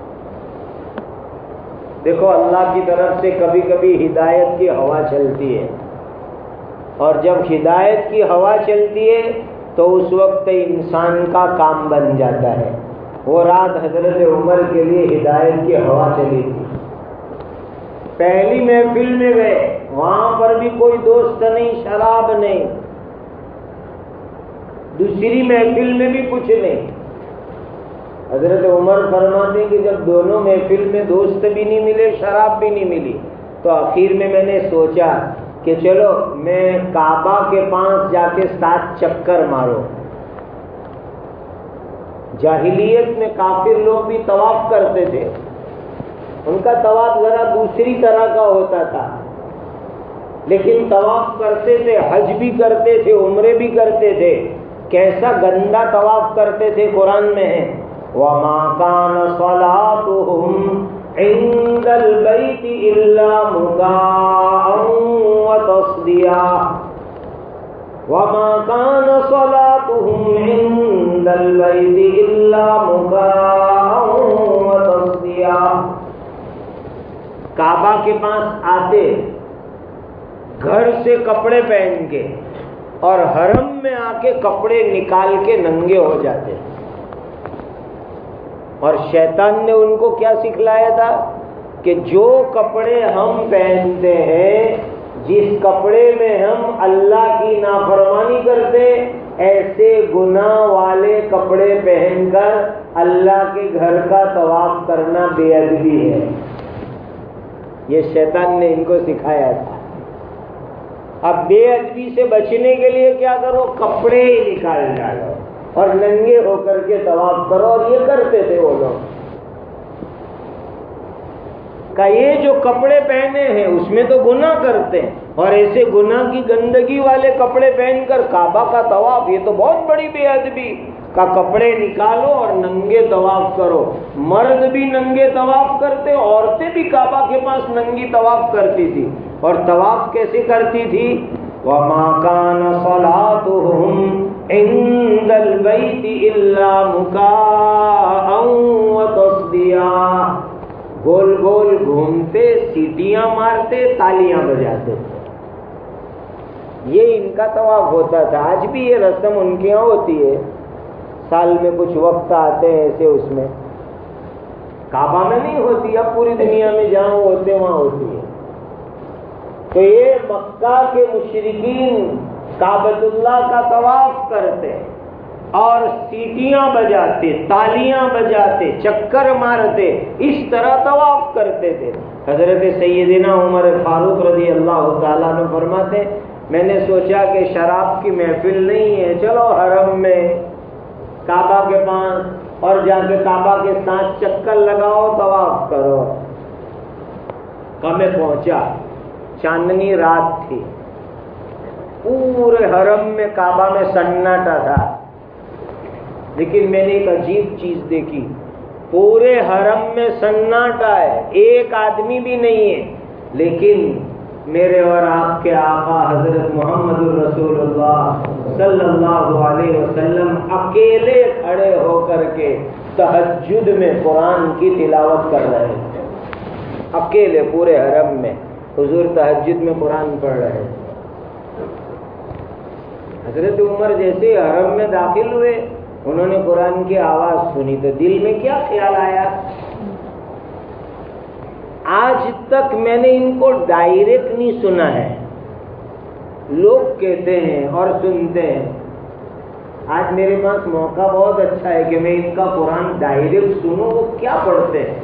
دیکھو اللہ کی طرف سے کبھی کبھی ہدایت کی ہوا چلتی ہے، اور جب ہدایت کی ہوا چلتی ہے تو اس وقت انسان کا کام بن جاتا ہے۔ وہ رات حضرت عمر کے لیے ہدایت کی ہوا چلی تھی۔ پہلی محفل میں گئے، وہاں پر بھی کوئی دوست نہیں، شراب نہیں۔ دوسری محفل میں بھی کچھ نہیں۔ حضرت عمر فرماتے کہ جب دونوں محفل میں دوست بھی نہیں ملے، شراب بھی نہیں ملی، تو آخر میں میں نے سوچا کہ چلو میں کعبہ کے پاس جا کے سات چکر مارو۔ جاہلیت میں کافر لوگ بھی طواف کرتے تھے، ان کا طواف ذرا دوسری طرح کا ہوتا تھا، لیکن طواف کرتے تھے، حج بھی کرتے تھے، عمرے بھی کرتے تھے۔ کیسا گندا طواف کرتے تھے، قرآن میں ہے وَمَا كَانَ صَلَاتُهُمْ عِندَ الْبَيْتِ إِلَّا مُكَاءً وَتَصْدِيَةً وَمَا كَانَ صَلَاتُهُمْ عِندَ الْبَيْتِ إِلَّا مُكَاءً وَتَصْدِيَةً۔ کعبہ کے پاس آتے، گھر سے کپڑے پہن کے، اور حرم میں آ کے کپڑے نکال کے ننگے ہو جاتے۔ اور شیطان نے ان کو کیا سکھلایا تھا کہ جو کپڑے ہم پہنتے ہیں، جس کپڑے میں ہم اللہ کی نافرمانی کرتے، ایسے گناہ والے کپڑے پہن کر اللہ کے گھر کا طواف کرنا بے ادبی ہے۔ یہ شیطان نے ان کو سکھایا تھا۔ اب بے ادبی سے بچنے کے لیے کیا کرو، کپڑے ہی نکال ڈالو اور ننگے ہو کر کے طواف کرو، اور یہ کرتے تھے وہ لوگ۔ کہ یہ جو کپڑے پہنے ہیں اس میں تو گناہ کرتے ہیں، اور ایسے گناہ کی گندگی والے کپڑے پہن کر کعبہ کا طواف، یہ تو بہت بڑی بے ادبی کا۔ کپڑے نکالو اور ننگے طواف کرو۔ مرد بھی ننگے طواف کرتے، عورتیں بھی کعبہ کے پاس ننگی طواف کرتی تھی۔ اور طواف کیسے کرتی تھی؟ وَمَا كَانَ صَلَاتُهُمْ عِندَ الْبَيْتِ إِلَّا مُكَاءً وَتَصْدِيَةً۔ گول گول گھومتے، سیٹیاں مارتے، تالیاں بجاتے تھے۔ یہ ان کا طواف ہوتا تھا۔ آج بھی یہ رسم ان کے یہاں ہوتی ہے، سال میں کچھ وقت آتے ہیں ایسے، اس میں کعبہ میں نہیں ہوتی، اب پوری دنیا میں جہاں ہوتے وہاں ہوتی ہے۔ تو یہ مکہ کے مشرکین کعبۃ اللہ کا طواف کرتے اور سیٹیاں بجاتے، تالیاں بجاتے، چکر مارتے، اس طرح طواف کرتے تھے۔ حضرت سیدنا عمر فاروق رضی اللہ تعالیٰ عنہ فرماتے، میں نے سوچا کہ شراب کی محفل نہیں ہے، چلو حرم میں کعبہ کے پاس اور جا کے کعبہ کے ساتھ چکر لگاؤ، طواف کرو۔ کب میں پہنچا، چاندنی رات تھی، پورے حرم میں کعبہ میں سناٹا تھا، لیکن میں نے ایک عجیب چیز دیکھی، پورے حرم میں سناٹا ہے، ایک آدمی بھی نہیں ہے، لیکن میرے اور آپ کے آقا حضرت محمد الرسول اللہ صلی اللہ علیہ وسلم اکیلے کھڑے ہو کر کے تہجد میں قرآن کی تلاوت کر رہے تھے۔ اکیلے پورے حرم میں حضور تہجد میں قرآن پڑھ رہے تھے۔ حضرت عمر جیسے حرم میں داخل ہوئے، انہوں نے قرآن کی آواز سنی تو دل میں کیا خیال آیا؟ آج تک میں نے ان کو ڈائریکٹ نہیں سنا ہے، لوگ کہتے ہیں اور سنتے ہیں۔ آج میرے پاس موقع بہت اچھا ہے کہ میں ان کا قرآن ڈائریکٹ سنوں، وہ کیا پڑھتے ہیں۔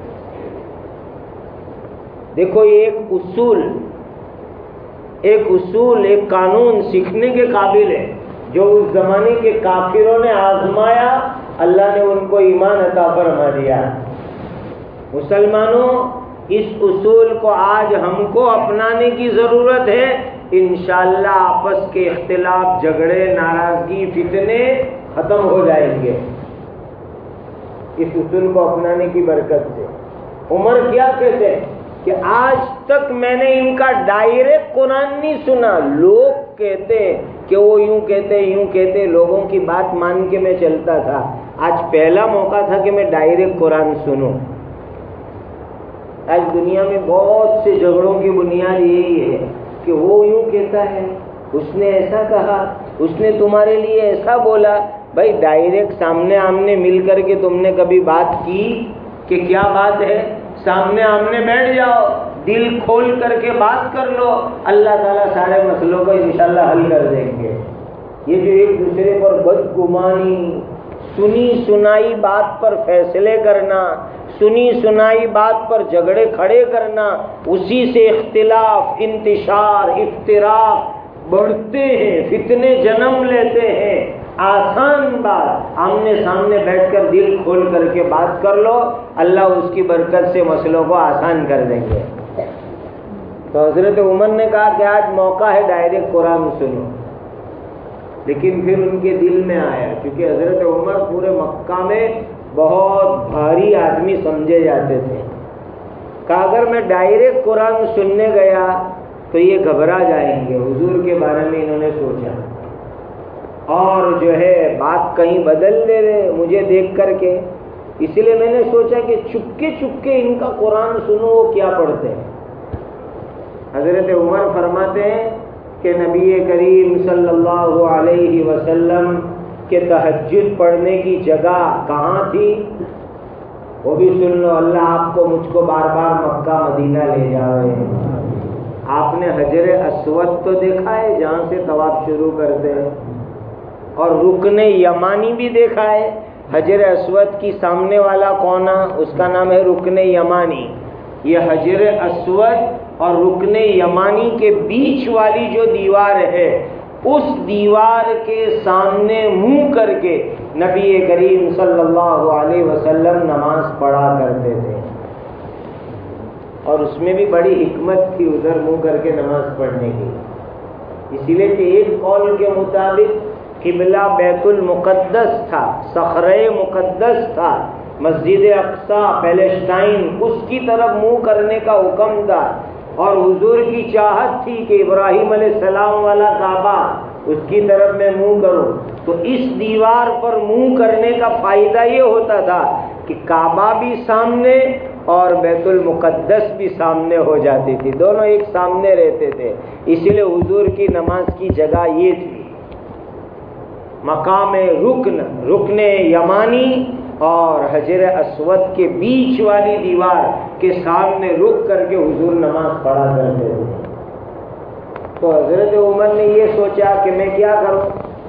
دیکھو یہ ایک اصول ایک اصول ایک قانون سیکھنے کے قابل ہے، جو اس زمانے کے کافروں نے آزمایا اللہ نے ان کو ایمان عطا فرما دیا۔ مسلمانوں، اس اصول کو آج ہم کو اپنانے کی ضرورت ہے۔ انشاءاللہ آپس کے اختلاف، جھگڑے، ناراضگی، فتنے ختم ہو جائیں گے اس اصول کو اپنانے کی برکت سے۔ عمر کیا کہتے ہیں کہ آج تک میں نے ان کا ڈائریکٹ قرآن نہیں سنا، لوگ کہتے کہ وہ یوں کہتے یوں کہتے، لوگوں کی بات مان کے میں چلتا تھا۔ آج پہلا موقع تھا کہ میں ڈائریکٹ قرآن سنوں۔ آج دنیا میں بہت سے جھگڑوں کی بنیاد یہی ہے کہ وہ یوں کہتا ہے، اس نے ایسا کہا، اس نے تمہارے لیے ایسا بولا۔ بھائی ڈائریکٹ سامنے آمنے مل کر کے تم نے کبھی بات کی کہ کیا بات ہے؟ سامنے آمنے بیٹھ جاؤ، دل کھول کر کے بات کر لو، اللہ تعالیٰ سارے مسئلوں کو انشاءاللہ حل کر دیں گے۔ یہ جو ایک دوسرے پر بدگمانی، سنی سنائی بات پر فیصلے کرنا، سنی سنائی بات پر جھگڑے کھڑے کرنا، اسی سے اختلاف، انتشار، افتراق بڑھتے ہیں، فتنے جنم لیتے ہیں۔ آسان بات، آمنے سامنے بیٹھ کر دل کھول کر کے بات کر لو، اللہ اس کی برکت سے مسئلوں کو آسان کر دیں گے۔ تو حضرت عمر نے کہا کہ آج موقع ہے ڈائریکٹ قرآن سنو، لیکن پھر ان کے دل میں آیا، کیونکہ حضرت عمر پورے مکہ میں بہت بھاری آدمی سمجھے جاتے تھے، کہا اگر میں ڈائریکٹ قرآن سننے گیا تو یہ گھبرا جائیں گے۔ حضور کے بارے میں انہوں نے سوچا اور جو ہے بات کہیں بدل دے رہے مجھے دیکھ کر کے، اس لیے میں نے سوچا کہ چپکے چپکے ان کا قرآن سنو، وہ کیا پڑھتے ہیں۔ حضرت عمر فرماتے ہیں کہ نبی کریم صلی اللہ علیہ وسلم کے تہجد پڑھنے کی جگہ کہاں تھی وہ بھی سن لو، اللہ آپ کو مجھ کو بار بار مکہ مدینہ لے جائے۔ آپ نے حجر اسود تو دیکھا ہے جہاں سے طواف شروع کرتے ہیں، اور رکن یمانی بھی دیکھا ہے۔ حجر اسود کی سامنے والا کونا اس کا نام ہے رکن یمانی۔ یہ حجر اسود اور رکن یمانی کے بیچ والی جو دیوار ہے، اس دیوار کے سامنے منہ کر کے نبی کریم صلی اللہ علیہ وسلم نماز پڑھا کرتے تھے، اور اس میں بھی بڑی حکمت تھی ادھر منہ کر کے نماز پڑھنے کی، اسی لیے کہ ایک قول کے مطابق قبلہ بیت المقدس تھا، صخرہ مقدس تھا، مسجد اقصی پیلسٹائن اس کی طرف منہ کرنے کا حکم تھا، اور حضور کی چاہت تھی کہ ابراہیم علیہ السلام والا کعبہ اس کی طرف میں منہ کروں۔ تو اس دیوار پر منہ کرنے کا فائدہ یہ ہوتا تھا کہ کعبہ بھی سامنے اور بیت المقدس بھی سامنے ہو جاتی تھی، دونوں ایک سامنے رہتے تھے، اسی لیے حضور کی نماز کی جگہ یہ تھی، مقام رکن رکن یمانی اور حجر اسود کے بیچ والی دیوار کے سامنے رک کر کے حضور نماز پڑھا کرتے تھے۔ تو حضرت عمر نے یہ سوچا کہ میں کیا کروں،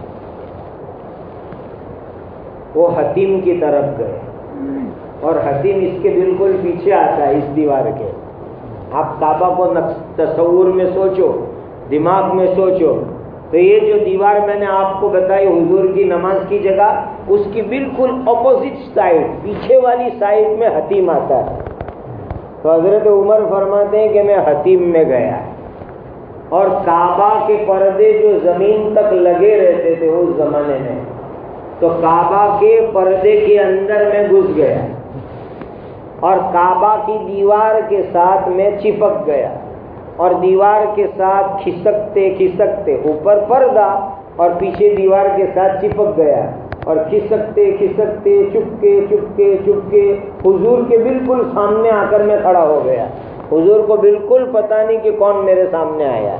وہ حتیم کی طرف گئے، اور حتیم اس کے بالکل پیچھے آتا ہے اس دیوار کے۔ آپ کعبہ کو تصور میں سوچو، دماغ میں سوچو، تو یہ جو دیوار میں نے آپ کو بتائی حضور کی نماز کی جگہ، اس کی بالکل اپوزٹ سائڈ، پیچھے والی سائڈ میں حتیم آتا ہے۔ تو حضرت عمر فرماتے ہیں کہ میں حتیم میں گیا، اور کعبہ کے پردے جو زمین تک لگے رہتے تھے اس زمانے میں، تو کعبہ کے پردے کے اندر میں گھس گیا، اور کعبہ کی دیوار کے ساتھ میں چپک گیا، اور دیوار کے ساتھ کھسکتے کھسکتے اوپر پردہ اور پیچھے دیوار کے ساتھ چپک گیا، اور کھسکتے کھسکتے چپکے چپکے چپکے حضور کے بالکل سامنے آ کر میں کھڑا ہو گیا۔ حضور کو بالکل پتہ نہیں کہ کون میرے سامنے آیا۔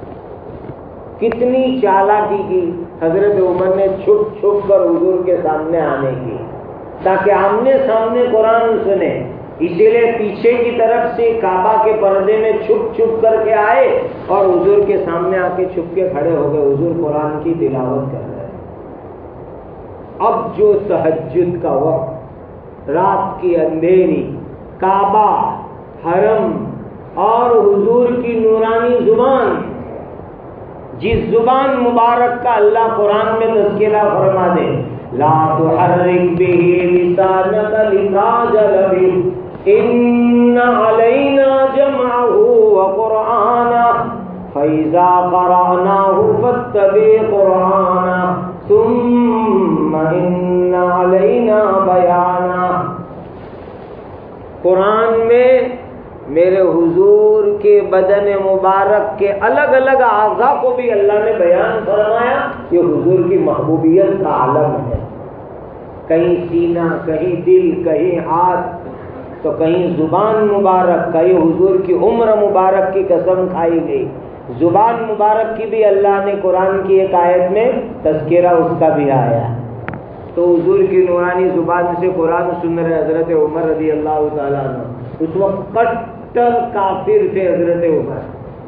کتنی چالاکی کی حضرت عمر نے چھپ چھپ کر حضور کے سامنے آنے کی، تاکہ آمنے سامنے قرآن سنے، اسی لیے پیچھے کی طرف سے کعبہ کے پردے میں چھپ چھپ کر کے آئے اور حضور کے سامنے آ کے چھپ کے کھڑے ہو گئے، حضور قرآن کی تلاوت کر رہے ہیں۔ اب جو تہجد کا وقت، رات کی اندھیری، کعبہ، حرم اور حضور کی نورانی زبان، جس زبان مبارک کا اللہ قرآن میں تذکرہ فرما دے، لا تحرک به لسانك لتعجل به ان علینا جمعه وقرآنه فإذا قرأناه فاتبع قرآنه ثم ان علینا بیانه. قرآن میں میرے حضور کے بدن مبارک کے الگ الگ اعضاء کو بھی اللہ نے بیان فرمایا. یہ حضور کی محبوبیت کا عالم ہے. کہیں سینہ، کہیں دل، کہیں ہاتھ، تو کہیں زبان مبارک، کہیں حضور کی عمر مبارک کی قسم کھائی گئی. زبان مبارک کی بھی اللہ نے قرآن کی ایک آیت میں تذکرہ اس کا بھی آیا. تو حضور کی نورانی زبان سے قرآن سن رہے حضرت عمر رضی اللہ تعالیٰ عنہ. اس وقت کٹر کافر تھے حضرت عمر.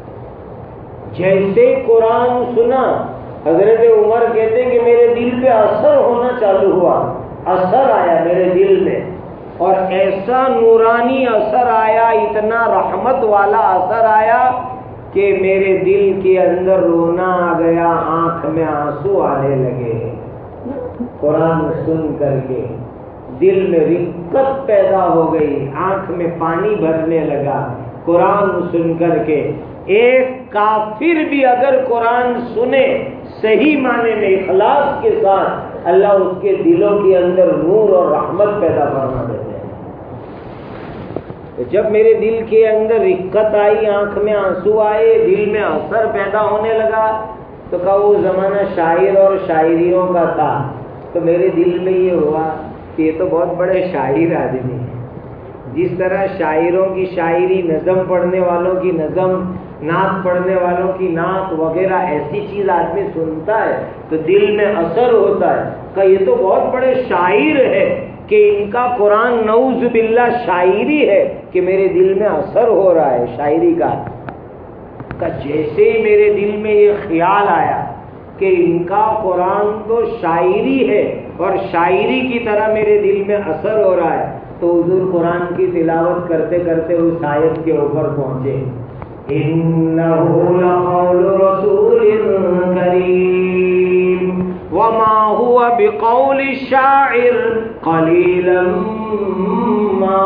جیسے قرآن سنا حضرت عمر کہتے ہیں کہ میرے دل پہ اثر ہونا چالو ہوا. اثر آیا میرے دل میں، اور ایسا نورانی اثر آیا، اتنا رحمت والا اثر آیا کہ میرے دل کے اندر رونا آ گیا، آنکھ میں آنسو آنے لگے. قرآن سن کر کے دل میں رقت پیدا ہو گئی، آنکھ میں پانی بھرنے لگا قرآن سن کر کے. ایک کافر بھی اگر قرآن سنے صحیح معنی میں اخلاص کے ساتھ، اللہ اس کے دلوں کے اندر نور اور رحمت پیدا فرما دیتے ہیں. تو جب میرے دل کے اندر رقت آئی، آنکھ میں آنسو آئے، دل میں اثر پیدا ہونے لگا، تو کہا وہ زمانہ شاعر اور شاعریوں کا تھا. تو میرے دل میں یہ ہوا کہ یہ تو بہت بڑے شاعر آدمی ہیں. جس طرح شاعروں کی شاعری، نظم پڑھنے والوں کی نظم، نعت پڑھنے والوں کی نعت وغیرہ ایسی چیز آدمی سنتا ہے تو دل میں اثر ہوتا ہے. کہ یہ تو بہت بڑے شاعر ہے کہ ان کا قرآن نعوذ باللہ شاعری ہے کہ میرے دل میں اثر ہو رہا ہے شاعری کا. کہ جیسے ہی میرے دل میں یہ خیال آیا کہ ان کا قرآن تو شاعری ہے اور شاعری کی طرح میرے دل میں اثر ہو رہا ہے، تو حضور قرآن کی تلاوت کرتے کرتے اس آیت کے اوپر پہنچے. إِنَّهُ لَقَوْلُ رَسُولٍ كَرِيمٍ وَمَا هُوَ بِقَوْلِ شَاعِرٍ قَلِيلًا مَا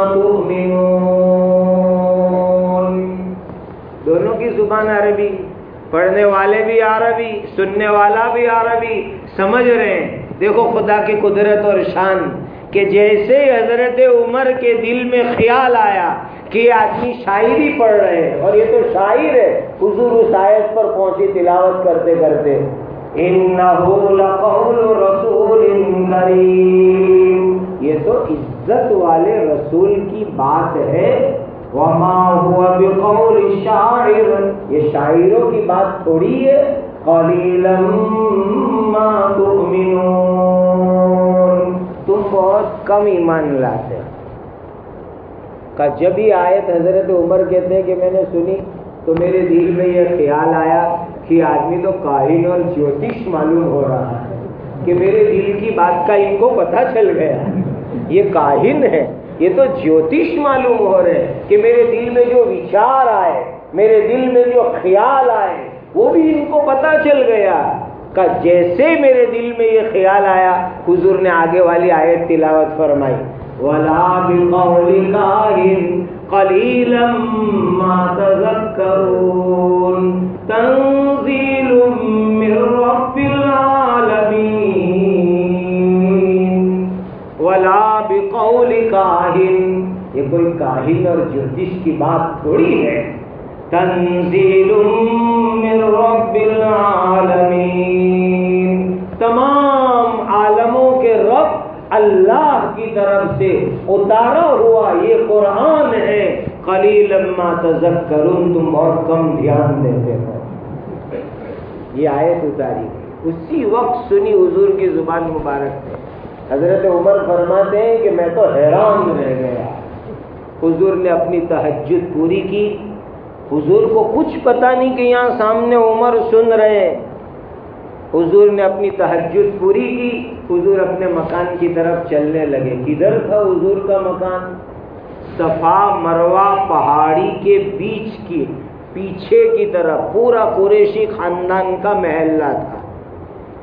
تُؤْمِنُونَ. دونوں کی زبان عربی، پڑھنے والے بھی عربی، سننے والا بھی عربی، سمجھ رہے ہیں. دیکھو خدا کی قدرت اور شان کہ جیسے حضرت عمر کے دل میں خیال آیا کہ یہ آدمی شاعری پڑھ رہے ہیں اور یہ تو شاعر ہے، حضور اس آیت پر پہنچی تلاوت کرتے کرتے. إِنَّهُ لَقَوْلُ رَسُولٍ كَرِيمٍ. یہ تو عزت والے رسول کی بات ہے. وَمَا هُوَ بِقَوْلِ شَاعِرٍ. یہ شاعروں کی بات تھوڑی ہے. قَلِيلًا مَا تُؤْمِنُونَ. تم بہت کم ایمان لاتے ہو. کا جب ہی آیت حضرت عمر کہتے ہیں کہ میں نے سنی تو میرے دل میں یہ خیال آیا کہ آدمی تو کاہن اور جوتش معلوم ہو رہا ہے کہ میرے دل کی بات کا ان کو پتہ چل گیا. یہ کاہن ہے، یہ تو جوتش معلوم ہو رہے ہیں کہ میرے دل میں جو وچار آئے، میرے دل میں جو خیال آئے وہ بھی ان کو پتہ چل گیا. کہ جیسے میرے دل میں یہ خیال آیا حضور نے آگے والی آیت تلاوت فرمائی. وَلَا بِقَوْلِ كَاهِنٍ قَلِيلًا مَا تَذَكَّرُونَ تَنزِيلٌ مِّن رَّبِّ الْعَالَمِينَ. وَلَا بِقَوْلِ كَاهِنٍ. یہ کوئی کاہن اور جوتش کی بات تھوڑی ہے. تنزیل من رب العالمین. تمام عالموں کے رب اللہ کی طرف سے اتارا ہوا یہ قرآن ہے. قلیلا ما تذکرون. تم بہت کم دھیان دیتے ہو. یہ آیت اتاری اسی وقت سنی حضور کی زبان مبارک سے. حضرت عمر فرماتے ہیں کہ میں تو حیران رہ گیا. حضور نے اپنی تہجد پوری کی. حضور کو کچھ پتہ نہیں کہ یہاں سامنے عمر سن رہے ہیں. حضور نے اپنی تہجد پوری کی. حضور اپنے مکان کی طرف چلنے لگے. کدھر تھا حضور کا مکان؟ صفا مروہ پہاڑی کے بیچ کی پیچھے کی طرف پورا قریشی خاندان کا محلہ تھا.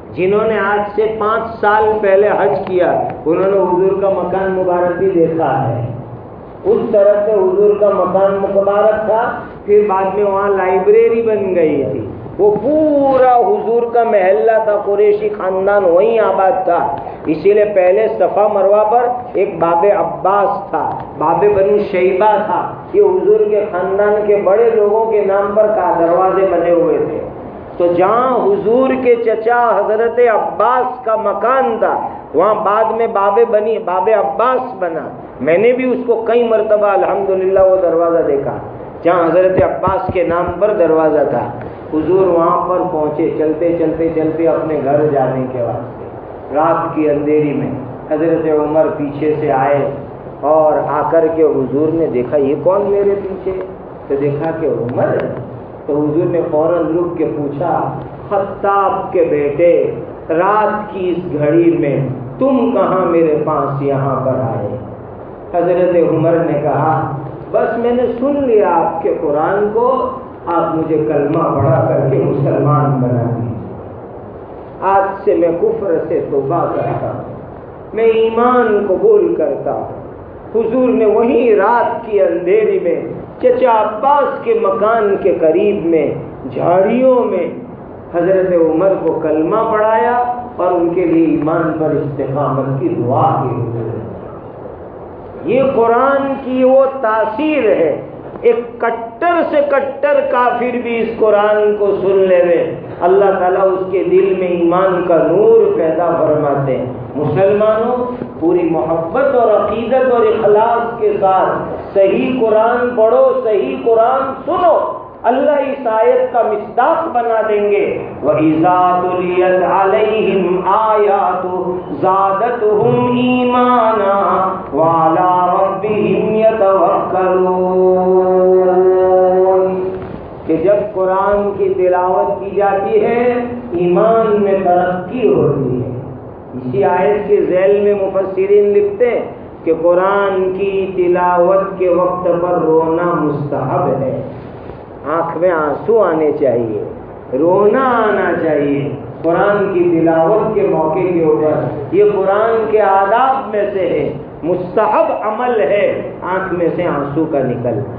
جنہوں نے آج سے پانچ سال پہلے حج کیا انہوں نے حضور کا مکان مبارک بھی دیکھا ہے. اس طرح سے حضور کا مکان مبارک تھا. پھر بعد میں وہاں لائبریری بن گئی تھی. وہ پورا حضور کا محلہ تھا, قریشی خاندان وہیں آباد تھا. اسی لیے پہلے صفا مروہ پر ایک باب عباس تھا, باب بنو شیبہ تھا. یہ حضور کے خاندان کے بڑے لوگوں کے نام پر کا دروازے بنے ہوئے تھے. تو جہاں حضور کے چچا حضرت عباس کا مکان تھا وہاں بعد میں باب بنی باب عباس بنا. میں نے بھی اس کو کئی مرتبہ الحمدللہ وہ دروازہ دیکھا جہاں حضرت عباس کے نام پر دروازہ تھا. حضور وہاں پر پہنچے چلتے چلتے چلتے اپنے گھر جانے کے واسطے. رات کی اندھیری میں حضرت عمر پیچھے سے آئے اور آ کر کے حضور نے دیکھا یہ کون میرے پیچھے, تو دیکھا کہ عمر. تو حضور نے فوراً رک کے پوچھا, خطاب کے بیٹے رات کی اس گھڑی میں تم کہاں میرے پاس یہاں پر آئے؟ حضرت عمر نے کہا بس میں نے سن لیا آپ کے قرآن کو, آپ مجھے کلمہ پڑھا کر کے مسلمان بنا دیجیے. آج سے میں کفر سے توبہ کرتا ہوں, میں ایمان قبول کرتا ہوں. حضور نے وہیں رات کی اندھیری میں چچا عباس کے مکان کے قریب میں جھاڑیوں میں حضرت عمر کو کلمہ پڑھایا اور ان کے لیے ایمان پر استقامت کی دعا کی. یہ قرآن کی وہ تاثیر ہے. ایک کٹر سے کٹر کافر بھی اس قرآن کو سن لے رہے, اللہ تعالیٰ اس کے دل میں ایمان کا نور پیدا فرماتے ہیں. مسلمانوں پوری محبت اور عقیدت اور اخلاص کے ساتھ صحیح قرآن پڑھو, صحیح قرآن سنو, اللہ اس آیت کا مصداق بنا دیں گے. وَإِذَا تُلِيَتْ عَلَيْهِمْ آيَاتُ زَادَتْهُمْ إِيمَانًا وَعَلَىٰ رَبِّهِمْ يَتَوَكَّلُونَ. کہ جب قرآن کی تلاوت کی جاتی ہے ایمان میں ترقی ہوتی ہے. اسی آیت کے ذیل میں مفسرین لکھتے ہیں کہ قرآن کی تلاوت کے وقت پر رونا مستحب ہے. آنکھ میں آنسو آنے چاہیے, رونا آنا چاہیے قرآن کی تلاوت کے موقع کے اوپر. یہ قرآن کے آداب میں سے ہے, مستحب عمل ہے آنکھ میں سے آنسو کا نکلنا.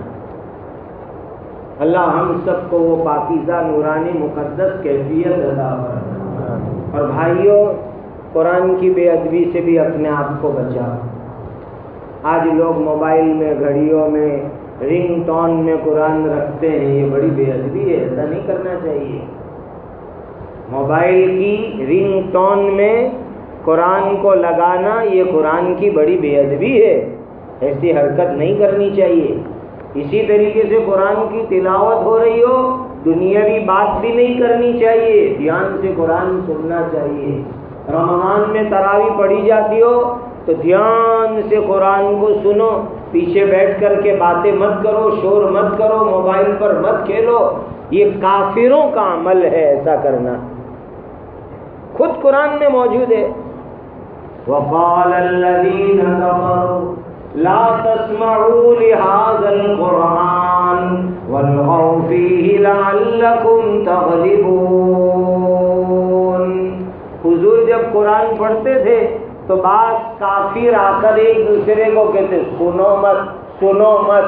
اللہ ہم سب کو وہ پاکیزہ نورانی مقدس کیفیت عطا فرمائے. اور بھائیوں قرآن کی بے ادبی سے بھی اپنے آپ کو بچاؤ. آج لوگ موبائل میں, گھڑیوں میں, رنگ ٹون میں قرآن رکھتے ہیں, یہ بڑی بے ادبی ہے, ایسا نہیں کرنا چاہیے. موبائل کی رنگ ٹون میں قرآن کو لگانا یہ قرآن کی بڑی بے ادبی ہے, ایسی حرکت نہیں کرنی چاہیے. اسی طریقے سے قرآن کی تلاوت ہو رہی ہو دنیاوی بات بھی نہیں کرنی چاہیے, دھیان سے قرآن سننا چاہیے. رمضان میں تراویح پڑھی جاتی ہو تو دھیان سے قرآن کو سنو, پیچھے بیٹھ کر کے باتیں مت کرو, شور مت کرو, موبائل پر مت کھیلو. یہ کافروں کا عمل ہے ایسا کرنا. خود قرآن میں موجود ہے وَقَالَ الَّذِينَ كَفَرُوا لَا تَسْمَعُوا لِهَذَا الْقُرْآنِ وَالْغَوْا فِيهِ لَعَلَّكُمْ تَغْلِبُونَ. حضور جب قرآن پڑھتے تھے تو بعض کافر آ کر ایک دوسرے کو کہتے سنو مت, سنو مت.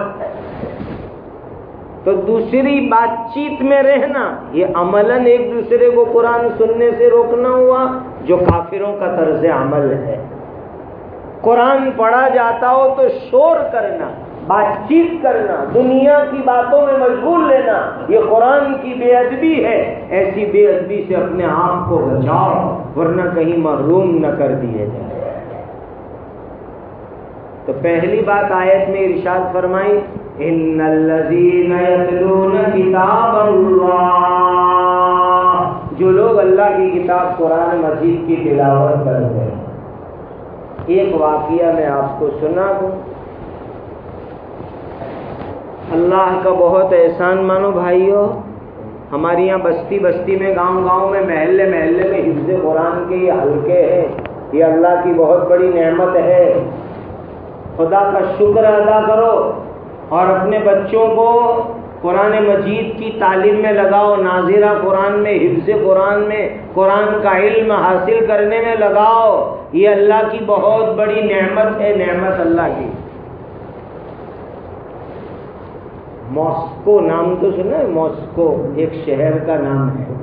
تو دوسری بات چیت میں رہنا یہ عملاً ایک دوسرے کو قرآن سننے سے روکنا ہوا جو کافروں کا طرز عمل ہے. قرآن پڑھا جاتا ہو تو شور کرنا, بات چیت کرنا, دنیا کی باتوں میں مشغول لینا, یہ قرآن کی بے ادبی ہے. ایسی بے ادبی سے اپنے آپ کو بچاؤ ورنہ کہیں محروم نہ کر دیے جائیں. تو پہلی بات آیت میں ارشاد فرمائی ان الذین یتلون کتاب اللہ, جو لوگ اللہ کی کتاب قرآن مجید کی تلاوت کرتے ہیں. ایک واقعہ میں آپ کو سنا دوں. اللہ کا بہت احسان مانو بھائیو, ہمارے یہاں بستی بستی میں, گاؤں گاؤں میں, محلے محلے میں حفظ قرآن کے یہ حلقے ہیں. یہ اللہ کی بہت بڑی نعمت ہے. خدا کا شکر ادا کرو اور اپنے بچوں کو قرآن مجید کی تعلیم میں لگاؤ، ناظرہ قرآن میں، حفظ قرآن میں، قرآن کا علم حاصل کرنے میں لگاؤ. یہ اللہ کی بہت بڑی نعمت ہے، نعمت اللہ کی. ماسکو نام تو سنا ہے؟ ماسکو ایک شہر کا نام ہے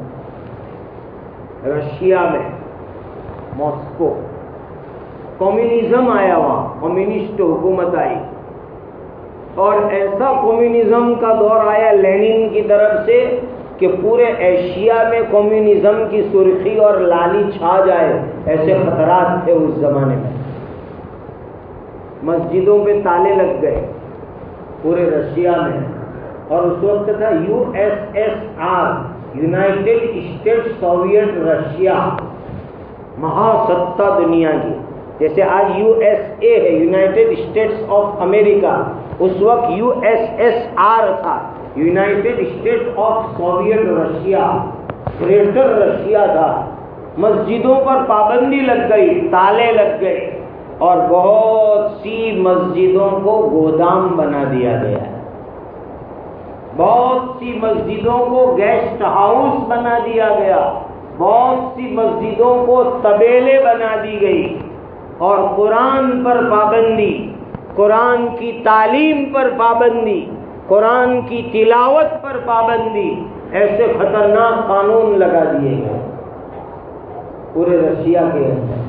رشیا میں. ماسکو کمیونزم آیا، وہاں کمیونسٹ حکومت آئی، اور ایسا کمیونزم کا دور آیا لینن کی طرف سے کہ پورے ایشیا میں کمیونزم کی سرخی اور لالی چھا جائے، ایسے خطرات تھے اس زمانے میں. مسجدوں پہ تالے لگ گئے پورے رشیا میں. اور اس وقت تھا U S S R, United State Soviet Russia, مہاستا دنیا کی. جیسے آج یو ایس اے ہے، یونائٹڈ اسٹیٹس آف امریکہ، اس وقت یو ایس ایس آر تھا، United State of Soviet Russia, greater Russia تھا. مسجدوں پر پابندی لگ گئی، تالے لگ گئے، اور بہت سی مسجدوں کو گودام بنا دیا گیا. بہت سی مسجدوں کو گیسٹ ہاؤس بنا دیا گیا، بہت سی مسجدوں کو طبیلے بنا دی گئی. اور قرآن پر پابندی، قرآن کی تعلیم پر پابندی، قرآن کی تلاوت پر پابندی، ایسے خطرناک قانون لگا دیے گئے پورے رشیا کے اندر.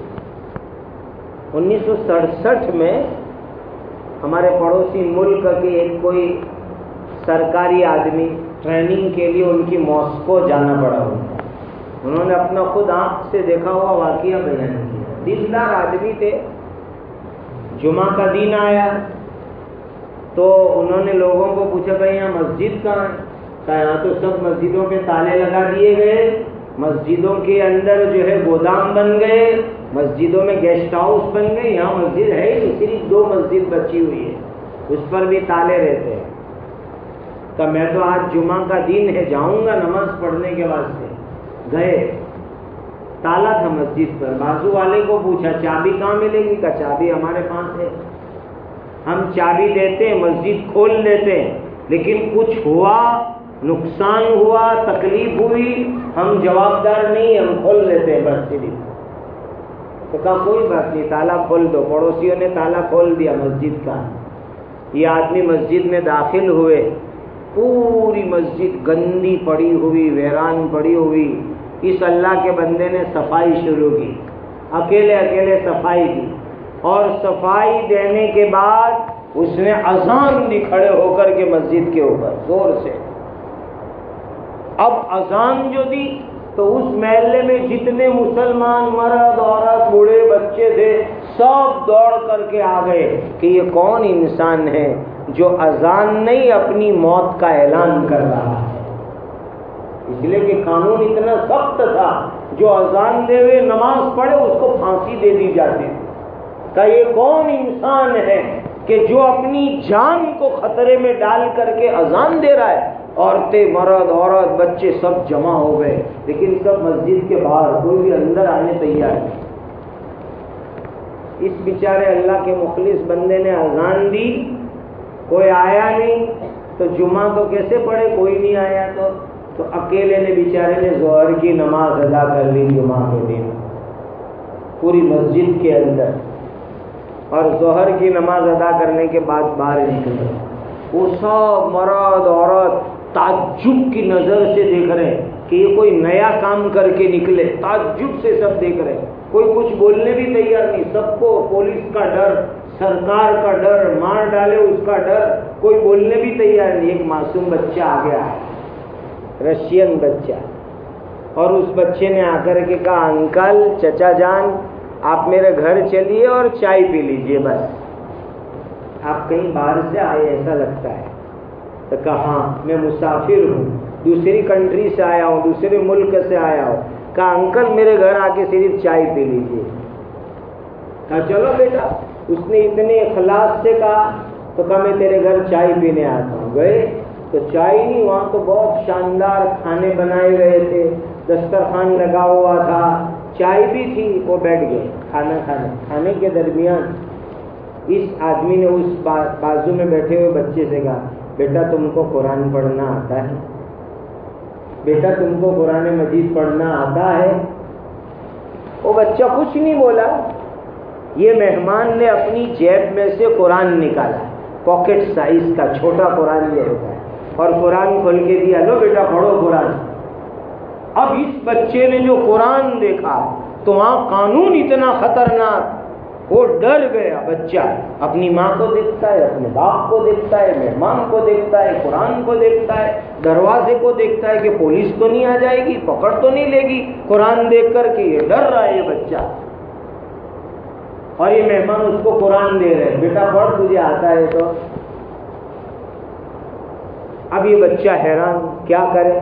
انیس سو سڑسٹھ میں ہمارے پڑوسی ملک کے ایک کوئی سرکاری آدمی ٹریننگ کے لیے ان کی ماسکو جانا پڑا ان کو. انہوں نے اپنا خود آنکھ سے دیکھا ہوا واقعہ بیان کیا. دیندار آدمی تھے. جمعہ کا دن آیا تو انہوں نے لوگوں کو پوچھا بھائی یہاں مسجد کہاں ہے؟ کہا یہاں تو سب مسجدوں پہ تالے لگا دیے گئے، مسجدوں کے اندر جو ہے گودام بن گئے، مسجدوں میں گیسٹ ہاؤس بن گئے، یہاں مسجد ہے ہی نہیں، صرف دو مسجد بچی ہوئی ہے، اس پر بھی تالے رہتے ہیں. کہ میں تو آج جمعہ کا دن ہے، جاؤں گا نماز پڑھنے کے واسطے. گئے، تالا تھا مسجد پر. بازو والے کو پوچھا چابی کہاں ملے گی؟ کہ چابی ہمارے پاس ہے، ہم چابی دیتے ہیں، مسجد کھول لیتے ہیں، لیکن کچھ ہوا، نقصان ہوا، تکلیف ہوئی، ہم جواب دار نہیں، ہم کھول لیتے ہیں بس صرف. تو کہا کوئی بات نہیں، تالا کھول دو. پڑوسیوں نے تالا کھول دیا مسجد کا. یہ آدمی مسجد میں داخل ہوئے، پوری مسجد گندی پڑی ہوئی، ویران پڑی ہوئی. اس اللہ کے بندے نے صفائی شروع کی، اکیلے اکیلے صفائی کی. اور صفائی دینے کے بعد اس نے اذان دی کھڑے ہو کر کے مسجد کے اوپر زور سے. اب اذان جو دی تو اس محلے میں جتنے مسلمان مرد عورت بوڑھے بچے تھے سب دوڑ کر کے آ گئے کہ یہ کون انسان ہے جو اذان نہیں اپنی موت کا اعلان کر رہا ہے. اس لیے کہ قانون اتنا سخت تھا، جو اذان دے ہوئے نماز پڑھے اس کو پھانسی دے دی جاتی. کہ یہ کون انسان ہے کہ جو اپنی جان کو خطرے میں ڈال کر کے اذان دے رہا ہے. عورتیں مرد عورت بچے سب جمع ہو گئے، لیکن سب مسجد کے باہر، کوئی بھی اندر آنے تیار نہیں. اس بیچارے اللہ کے مخلص بندے نے اذان دی، کوئی آیا نہیں، تو جمعہ تو کیسے پڑھے؟ کوئی نہیں آیا تو تو اکیلے نے بیچارے نے ظہر کی نماز ادا کر لی جمعہ کے دن پوری مسجد کے اندر. اور ظہر کی نماز ادا کرنے کے بعد باہر نکلے. وہ سب مرد عورت تعجب کی نظر سے دیکھ رہے ہیں کہ یہ کوئی نیا کام کر کے نکلے. تعجب سے سب دیکھ رہے ہیں، کوئی کچھ بولنے بھی تیار نہیں. سب کو پولیس کا ڈر، سرکار کا ڈر، مار ڈالے اس کا ڈر، کوئی بولنے بھی تیار نہیں. ایک معصوم بچہ آ گیا ہے، رشین بچہ، اور اس بچے نے آ کر کے کہا انکل، چچا جان، آپ میرے گھر چلیے اور چائے پی لیجئے، بس آپ کہیں باہر سے آئے ایسا لگتا ہے. تو کہا ہاں میں مسافر ہوں، دوسری کنٹری سے آیا ہوں، دوسرے ملک سے آیا ہوں. کہا انکل میرے گھر آ کے صرف چائے پی لیجئے. کہا چلو بیٹا. اس نے اتنے اخلاص سے کہا تو کہا میں تیرے گھر چائے پینے آتا ہوں. گئے تو چائے نہیں، وہاں تو بہت شاندار کھانے بنائے گئے تھے، دسترخوان لگا ہوا تھا، چائے بھی تھی. وہ بیٹھ گئے کھانا کھانے. کھانے کے درمیان اس آدمی نے اس بازو میں بیٹھے ہوئے بچے سے کہا بیٹا تم کو قرآن پڑھنا آتا ہے؟ بیٹا تم کو قرآن مجید پڑھنا آتا ہے؟ وہ بچہ کچھ نہیں بولا. یہ مہمان نے اپنی جیب میں سے قرآن نکالا، پاکٹ سائز کا چھوٹا قرآن لے ہوتا ہے، اور قرآن کھول کے دیا، لو بیٹا پڑھو قرآن. اب اس بچے نے جو قرآن دیکھا تو وہاں قانون اتنا خطرناک، وہ ڈر گیا. بچہ اپنی ماں کو دیکھتا ہے، اپنے باپ کو دیکھتا ہے، مہمان کو دیکھتا ہے، قرآن کو دیکھتا ہے، دروازے کو دیکھتا ہے کہ پولیس تو نہیں آ جائے گی، پکڑ تو نہیں لے گی قرآن دیکھ کر کے. یہ ڈر رہا ہے یہ بچہ، اور یہ مہمان اس کو قرآن دے رہے، بیٹا پڑھ تجھے آتا ہے تو. اب یہ بچہ حیران کیا کرے،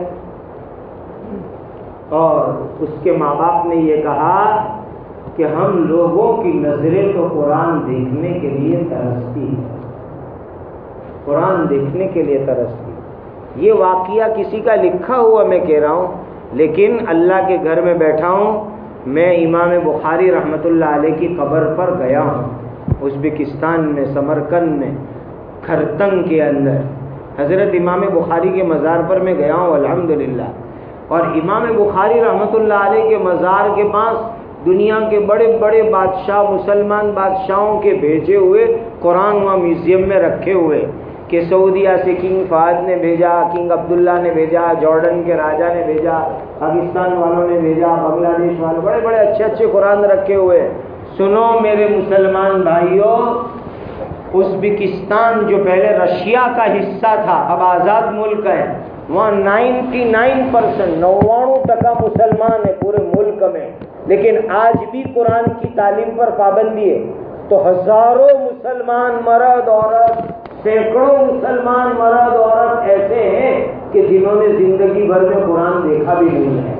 اور اس کے ماں باپ نے یہ کہا کہ ہم لوگوں کی نظریں تو قرآن دیکھنے کے لیے ترستی ہے، قرآن دیکھنے کے لیے ترستی. یہ واقعہ کسی کا لکھا ہوا میں کہہ رہا ہوں، لیکن اللہ کے گھر میں بیٹھا ہوں. میں امام بخاری رحمۃ اللہ علیہ کی قبر پر گیا ہوں، ازبکستان میں، سمرقند میں، کھرتنگ کے اندر. حضرت امام بخاری کے مزار پر میں گیا ہوں الحمدللہ. اور امام بخاری رحمۃ اللہ علیہ کے مزار کے پاس دنیا کے بڑے بڑے بادشاہ، مسلمان بادشاہوں کے بھیجے ہوئے قرآن وہاں میوزیم میں رکھے ہوئے، کہ سعودیہ سے کنگ فہد نے بھیجا، کنگ عبداللہ نے بھیجا، جارڈن کے راجہ نے بھیجا، پاکستان والوں نے بھیجا، بنگلہ دیش والوں، بڑے بڑے اچھے اچھے قرآن رکھے ہوئے. سنو میرے مسلمان بھائیوں، ازبکستان جو پہلے رشیا کا حصہ تھا، اب آزاد ملک ہے، وہاں نائنٹی نائن پرسینٹ نوانوے ٹکا مسلمان ہے پورے ملک میں، لیکن آج بھی قرآن کی تعلیم پر پابندی ہے. تو ہزاروں مسلمان مرد عورت، سینکڑوں مسلمان مرد عورت ایسے ہیں کہ جنہوں نے زندگی بھر میں قرآن دیکھا بھی نہیں ہے.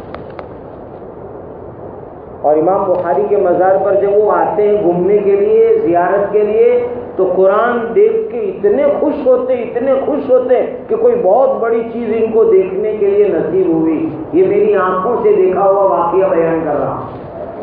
اور امام بخاری کے مزار پر جب وہ آتے ہیں گھومنے کے لیے، زیارت کے لیے، تو قرآن دیکھ کے اتنے خوش ہوتے اتنے خوش ہوتے کہ کوئی بہت بڑی چیز ان کو دیکھنے کے لیے نصیب ہوئی. یہ میری آنکھوں سے دیکھا ہوا واقعہ بیان کر رہا ہوں.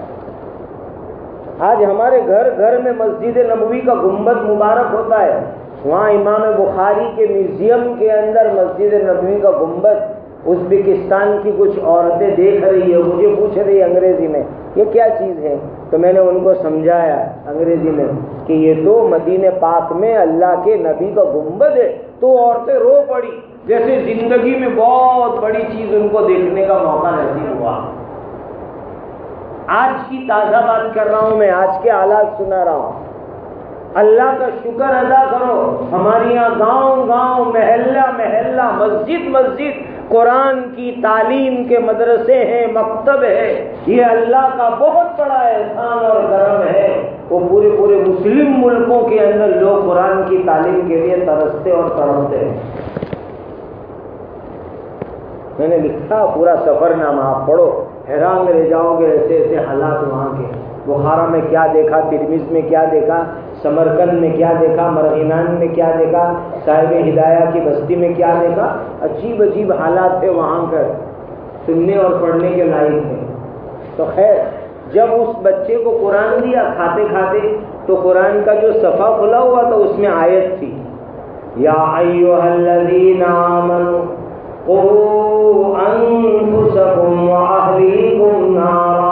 آج ہمارے گھر گھر میں مسجد نبوی کا گنبد مبارک ہوتا ہے، وہاں امام بخاری کے میوزیم کے اندر مسجد نبوی کا گنبد ازبکستان کی کچھ عورتیں دیکھ رہی ہے، مجھے پوچھ رہی ہے انگریزی میں یہ کیا چیز ہے. تو میں نے ان کو سمجھایا انگریزی میں کہ یہ تو مدینہ پاک میں اللہ کے نبی کا گنبد ہے. تو عورتیں رو پڑی، جیسے زندگی میں بہت بڑی چیز ان کو دیکھنے کا موقع نصیب ہوا. آج کی تازہ بات کر رہا ہوں میں، آج کے حالات سنا رہا ہوں. اللہ کا شکر ادا کرو، ہمارے یہاں گاؤں گاؤں، محلہ محلہ، مسجد مسجد قرآن کی تعلیم کے مدرسے ہیں، مکتب ہے. یہ اللہ کا بہت بڑا احسان اور کرم ہے. وہ پورے پورے مسلم ملکوں کے اندر لوگ قرآن کی تعلیم کے لیے ترستے اور تڑپتے ہیں. میں نے لکھا پورا سفر نامہ، آپ پڑھو، حیران رہ جاؤ گے ایسے ایسے حالات وہاں کے. بخارا میں کیا دیکھا، ترمذ میں کیا دیکھا، سمرقند میں کیا دیکھا، مرغینان میں کیا دیکھا، صاحب ہدایہ کی بستی میں کیا دیکھا. عجیب عجیب حالات تھے وہاں کر، سننے اور پڑھنے کے لائق تھے. تو خیر، جب اس بچے کو قرآن دیا کھاتے کھاتے، تو قرآن کا جو صفحہ کھلا ہوا تھا اس میں آیت تھی، یا ایھا الذین آمنوا قوا انفسکم واہلیکم نارا.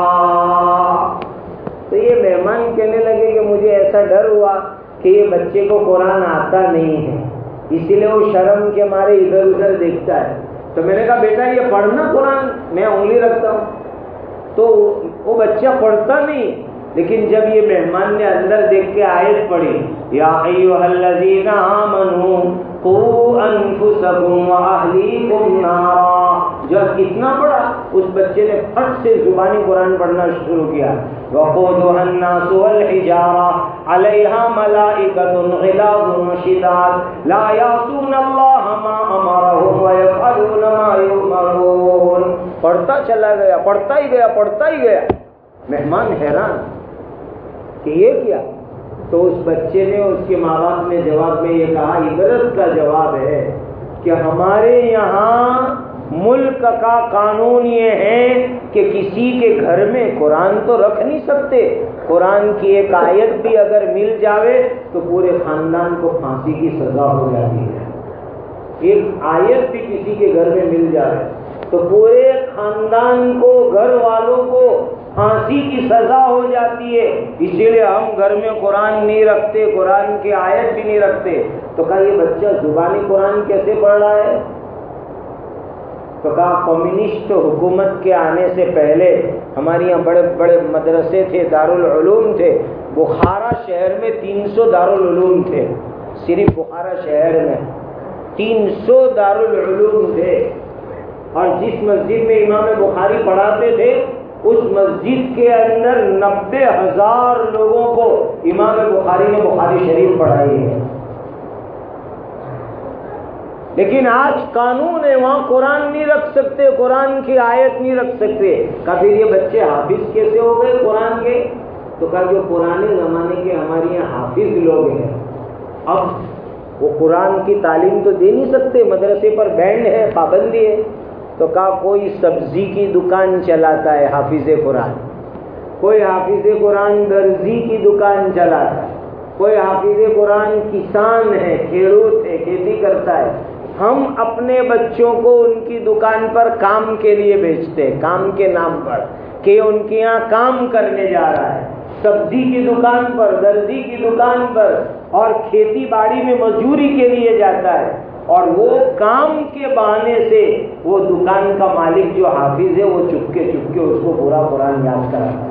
تو یہ مہمان کہنے لگے کہ مجھے ایسا ڈر ہوا کہ یہ بچے کو قرآن آتا نہیں ہے، اسی لیے وہ شرم کے مارے ادھر ادھر دیکھتا ہے. تو میں نے کہا بیٹا یہ پڑھنا قرآن، میں انگلی رکھتا ہوں. تو وہ بچہ پڑھتا نہیں، لیکن جب یہ مہمان نے اندر دیکھ کے آیت پڑھی، یا ایھا الذین آمنوا قوا انفسکم واہلیکم نارا، جب اتنا پڑھا اس بچے نے پھٹ سے زبانی قرآن پڑھنا شروع کیا. وقودها الناس والحجارة عليها ملائكة غلاظ شداد لا يعصون الله ما أمرهم ويفعلون ما يؤمرون. پڑھتا چلا گیا، پڑھتا ہی گیا، پڑھتا ہی گیا. مہمان حیران کہ یہ کیا. تو اس بچے نے، اس کے ماں باپ نے جواب میں یہ کہا، عبرت کا جواب ہے کہ ہمارے یہاں ملک کا قانون یہ ہے کہ کسی کے گھر میں قرآن تو رکھ نہیں سکتے، قرآن کی ایک آیت بھی اگر مل جاوے تو پورے خاندان کو پھانسی کی سزا ہو جاتی ہے. ایک آیت بھی کسی کے گھر میں مل جائے تو پورے خاندان کو، گھر والوں کو پھانسی کی سزا ہو جاتی ہے. اسی لیے ہم گھر میں قرآن نہیں رکھتے، قرآن کی آیت بھی نہیں رکھتے. تو کہا یہ بچہ زبانی قرآن کیسے پڑھ رہا ہے؟ تو کہا کمیونسٹ حکومت کے آنے سے پہلے ہمارے یہاں بڑے بڑے مدرسے تھے، دارالعلوم تھے. بخارا شہر میں تین سو دارالعلوم تھے، صرف بخارا شہر میں تین سو دارالعلوم تھے. اور جس مسجد میں امام بخاری پڑھاتے تھے اس مسجد کے اندر نبے ہزار لوگوں کو امام بخاری نے بخاری شریف پڑھائی ہے. لیکن آج قانون ہے، وہاں قرآن نہیں رکھ سکتے، قرآن کی آیت نہیں رکھ سکتے. کہا پھر یہ بچے حافظ کیسے ہو گئے قرآن کے؟ تو کہا جو پرانے زمانے کے ہمارے یہاں حافظ لوگ ہیں اب وہ قرآن کی تعلیم تو دے نہیں سکتے، مدرسے پر بینڈ ہے، پابندی ہے. تو کہا کوئی سبزی کی دکان چلاتا ہے حافظ قرآن، کوئی حافظ قرآن درزی کی دکان چلاتا ہے، کوئی حافظ قرآن کسان ہے، کھیڑوت ہے، کھیتی کرتا ہے. ہم اپنے بچوں کو ان کی دکان پر کام کے لیے بھیجتے ہیں، کام کے نام پر کہ ان کے یہاں کام کرنے جا رہا ہے. سبزی کی دکان پر، درزی کی دکان پر اور کھیتی باڑی میں مزدوری کے لیے جاتا ہے. اور وہ کام کے بہانے سے وہ دکان کا مالک جو حافظ ہے وہ چپکے چپکے اس کو پورا قرآن یاد کراتا ہے.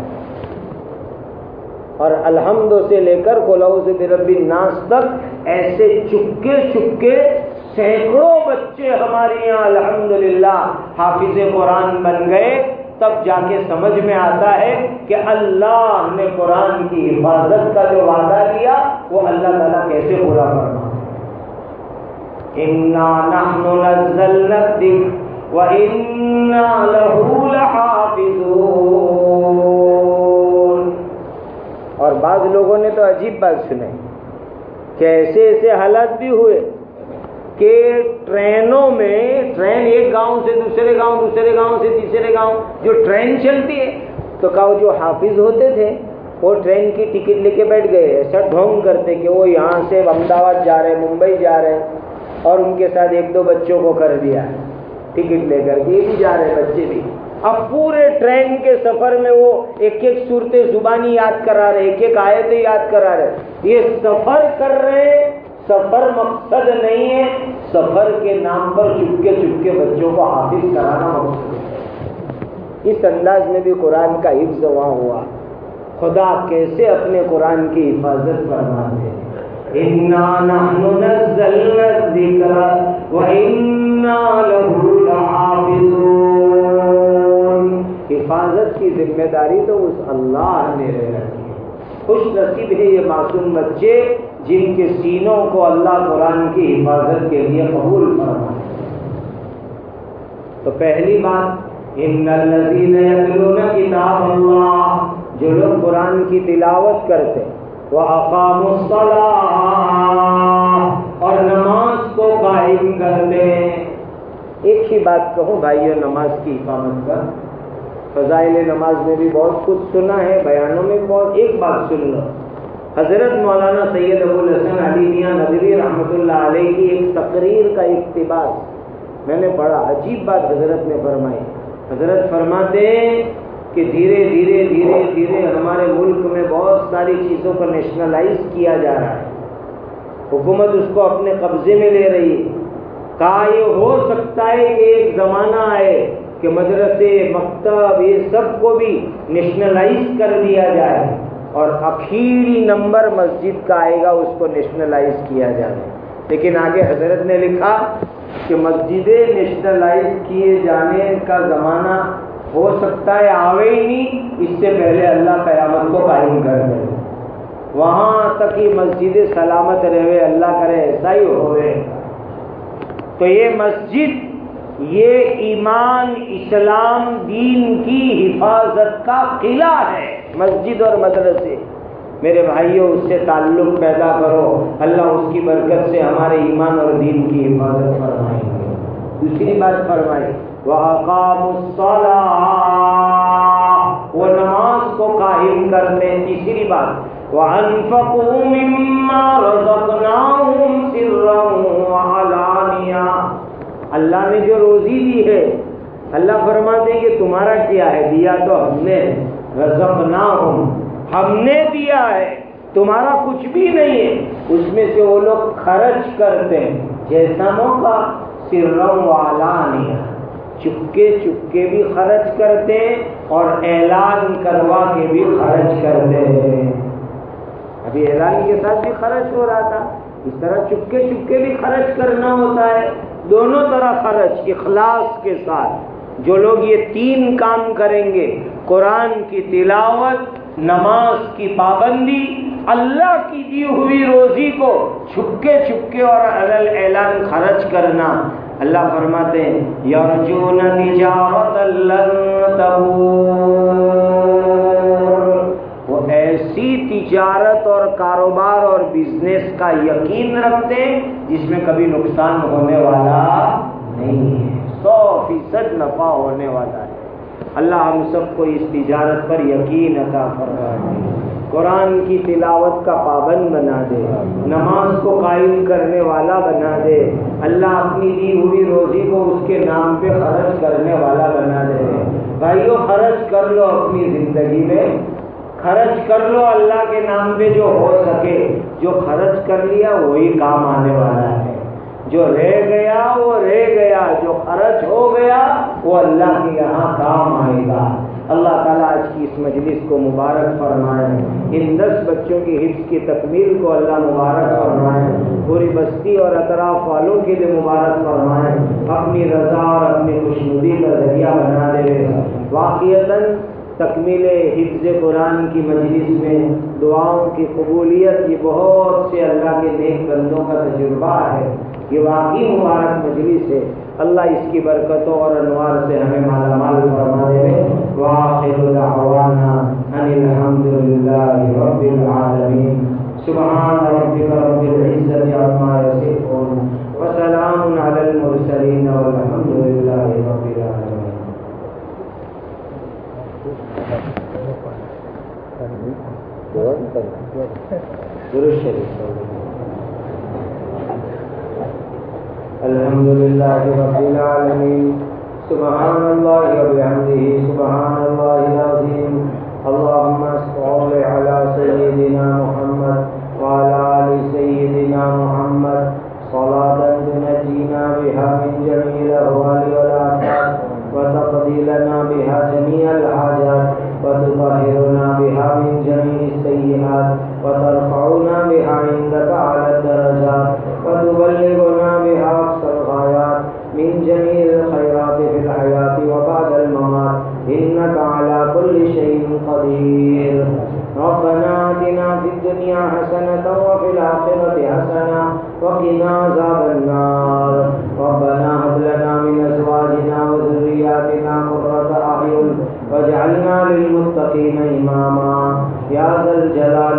اور الحمد سے لے کر قل اعوذ برب الناس تک ایسے چپکے چپکے سینکڑوں بچے ہمارے یہاں الحمدللہ حافظ قرآن بن گئے. تب جا کے سمجھ میں آتا ہے کہ اللہ نے قرآن کی حفاظت کا جو وعدہ کیا وہ اللہ تعالیٰ کیسے پورا کرنا. اِنَّا نَحْنُ نَزَّلْنَا الذِّكْرَ وَإِنَّا لَهُ لَحَافِظُونَ. اور بعض لوگوں نے تو عجیب بات سنائی کہ ایسے ایسے حالات بھی ہوئے کہ ٹرینوں میں، ٹرین ایک گاؤں سے دوسرے گاؤں، دوسرے گاؤں سے تیسرے گاؤں جو ٹرین چلتی ہے، تو کہا جو حافظ ہوتے تھے وہ ٹرین کی ٹکٹ لے کے بیٹھ گئے. ایسا ڈھونگ کرتے کہ وہ یہاں سے احمدآباد جا رہے، ممبئی جا رہے، اور ان کے ساتھ ایک دو بچوں کو کر دیا ٹکٹ لے کر کے، یہ بھی جا رہے بچے بھی. اب پورے ٹرین کے سفر میں وہ ایک ایک صورت زبانی یاد کرا رہے، ایک ایک آیتیں یاد کرا رہے. یہ سفر کر رہے، سفر مقصد نہیں ہے، سفر کے نام پر چپکے چپکے بچوں کو حافظ کرانا مقصد ہے. اس انداز میں بھی قرآن کا حفظ وہاں ہوا. خدا کیسے اپنے قرآن کی حفاظت فرماتے ہیں. اِنَّا نَحْنُ نَزَّلْنَا الذِّكْرَ وَإِنَّا لَهُ لَحَافِظُونَ. حفاظت کی ذمہ داری تو اس اللہ نے لے رکھی ہے. خوش نصیب ہے یہ معصوم بچے جن کے سینوں کو اللہ قرآن کی حفاظت کے لیے قبول فرمائے. تو پہلی بات، ان الذین یتلون کتاب اللہ، جو لوگ قرآن کی تلاوت کرتے وَأَقَامُوا الصَّلَاةَ، اور نماز کو قائم کرتے. ایک ہی بات کہوں بھائیو، نماز کی اقامت کا فضائل نماز میں بھی بہت کچھ سنا ہے، بیانوں میں بہت. ایک بات سن لو، حضرت مولانا سید ابو الحسن علی میاں ندوی رحمۃ اللہ علیہ کی ایک تقریر کا اقتباس میں نے پڑھا. عجیب بات حضرت نے فرمائی. حضرت فرماتے ہیں کہ دھیرے دھیرے دھیرے دھیرے ہمارے ملک میں بہت ساری چیزوں کو نیشنلائز کیا جا رہا ہے، حکومت اس کو اپنے قبضے میں لے رہی ہے. کہا یہ ہو سکتا ہے کہ ایک زمانہ آئے کہ مدرسے، مکتب، یہ سب کو بھی نیشنلائز کر دیا جائے، اور اخیری نمبر مسجد کا آئے گا، اس کو نیشنلائز کیا جائے. لیکن آگے حضرت نے لکھا کہ مسجدیں نیشنلائز کیے جانے کا زمانہ ہو سکتا ہے آوے ہی نہیں، اس سے پہلے اللہ قیامت کو قائم کر دے. وہاں تک ہی مسجدیں سلامت رہے، اللہ کرے ایسا ہی ہوئے. تو یہ مسجد، یہ ایمان، اسلام، دین کی حفاظت کا قلعہ ہے مسجد اور مدرسے. میرے بھائیوں، اس سے تعلق پیدا کرو، اللہ اس کی برکت سے ہمارے ایمان اور دین کی حفاظت فرمائیں گے. دوسری بات فرمائی وَأَقَامُوا الصَّلَاةَ، وہ نماز کو قائم کرتے ہیں. تیسری بات وَأَنفَقُوا مِمَّا رَزَقْنَاهُمْ سِرًّا وَعَلَانِيَةً. اللہ نے جو روزی دی ہے، اللہ فرماتے ہیں کہ تمہارا کیا ہے؟ دیا تو ہم نے، رزقناہم، ہم نے دیا ہے، تمہارا کچھ بھی نہیں ہے. اس میں سے وہ لوگ خرچ کرتے ہیں جیسا موقع، سرًا وعلانیہ، چپکے چپکے بھی خرچ کرتے ہیں اور اعلان کروا کے بھی خرچ کرتے ہیں. ابھی اعلان کے ساتھ بھی خرچ ہو رہا تھا، اس طرح چپکے چپکے بھی خرچ کرنا ہوتا ہے. دونوں طرح خرچ اخلاص کے ساتھ. جو لوگ یہ تین کام کریں گے، قرآن کی تلاوت، نماز کی پابندی، اللہ کی دی ہوئی روزی کو چھپکے چھپکے اور علی اعلان خرچ کرنا، اللہ فرماتے ہیں یرجون تجارت لن تبور. وہ ایسی تجارت اور کاروبار اور بزنس کا یقین رکھتے ہیں جس میں کبھی نقصان ہونے والا نہیں ہے، سو فیصد نفع ہونے والا ہے. اللہ ہم سب کو اس تجارت پر یقین عطا فرمائے، قرآن کی تلاوت کا پابند بنا دے، نماز کو قائم کرنے والا بنا دے. اللہ اپنی دی ہوئی روزی کو اس کے نام پہ خرچ کرنے والا بنا دے. بھائیو خرچ کر لو، اپنی زندگی میں خرچ کر لو اللہ کے نام پہ جو ہو سکے. جو خرچ کر لیا وہی کام آنے والا ہے، جو رہ گیا وہ رہ گیا، جو خرچ ہو گیا وہ اللہ کے یہاں کام آئے گا. اللہ تعالیٰ آج کی اس مجلس کو مبارک فرمائے، ان دس بچوں کی حفظ کی تکمیل کو اللہ مبارک فرمائے، پوری بستی اور اطراف والوں کے لیے مبارک فرمائے، اپنی رضا اور اپنی خوشنودی کا ذریعہ بنا دے. واقعتاً تکمیل حفظ قرآن کی مجلس میں دعاؤں کی قبولیت یہ بہت سے اللہ کے نیک بندوں کا تجربہ ہے. یہ واقعی مبارک مجلس ہے. اللہ اس کی برکتوں اور انوار سے ہمیں مالا مال فرما دے. وآخر دعوانا ان الحمد للہ رب العالمین. سبحان ربک رب العزة عما یصفون وسلام علی المرسلین والحمد للہ رب العالمین. درود شریف. الحمد للہ رب العالمین. سبحان اللہ وبحمدہ سبحان اللہ العظیم. اللهم صل علی سیدنا محمد وعلى آل سیدنا محمد صلاة تنجینا بها من جميع الأهوال والآفات وتقضي لنا بها جميع الحاجات وتطهرنا بها من جميع السيئات وترفعنا بها عندك على الدرجات وتبلغنا بها أقصى الغايات من جميع الخيرات في الحياة وبعد الممات إنك على كل شيء قدير. ربنا آتنا في الدنيا حسنة وفي الآخرة حسنة وقنا عذاب النار. ربنا هب لنا من أزواجنا وذرياتنا قرة أعين واجعلنا للمتقين إماما یا ذا الجلال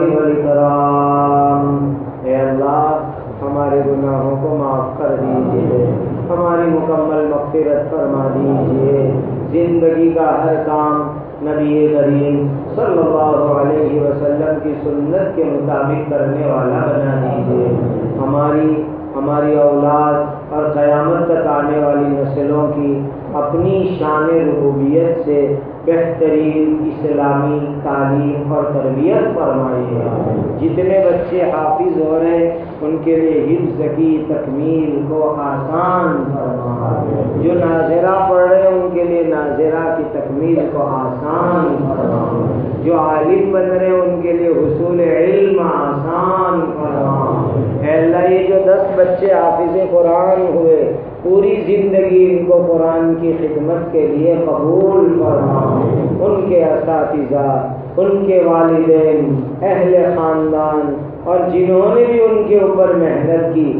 والإکرام. اے اللہ ہمارے گناہوں کو معاف کر دیجیے، ہماری مکمل مغفرت فرما دیجیے. زندگی کا ہر کام نبی کریم صلی اللہ علیہ وسلم کی سنت کے مطابق کرنے والا بنا دیجیے. ہماری ہماری اولاد اور قیامت تک آنے والی نسلوں کی اپنی شان ربوبیت سے بہترین اسلامی تعلیم اور تربیت فرمائیے. جتنے بچے حافظ ہو رہے ہیں ان کے لیے حفظ کی تکمیل کو آسان فرما. جو ناظرہ پڑھ رہے ہیں ان کے لیے ناظرہ کی تکمیل کو آسان فرما. جو عالم بن رہے ہیں ان کے لیے حصول علم آسان فرما. اے اللہ یہ جو دس بچے حافظ قرآن ہوئے پوری زندگی ان کو قرآن کی خدمت کے لیے قبول فرما. ان کے اساتذہ، ان کے والدین، اہل خاندان اور جنہوں نے بھی ان کے اوپر محنت کی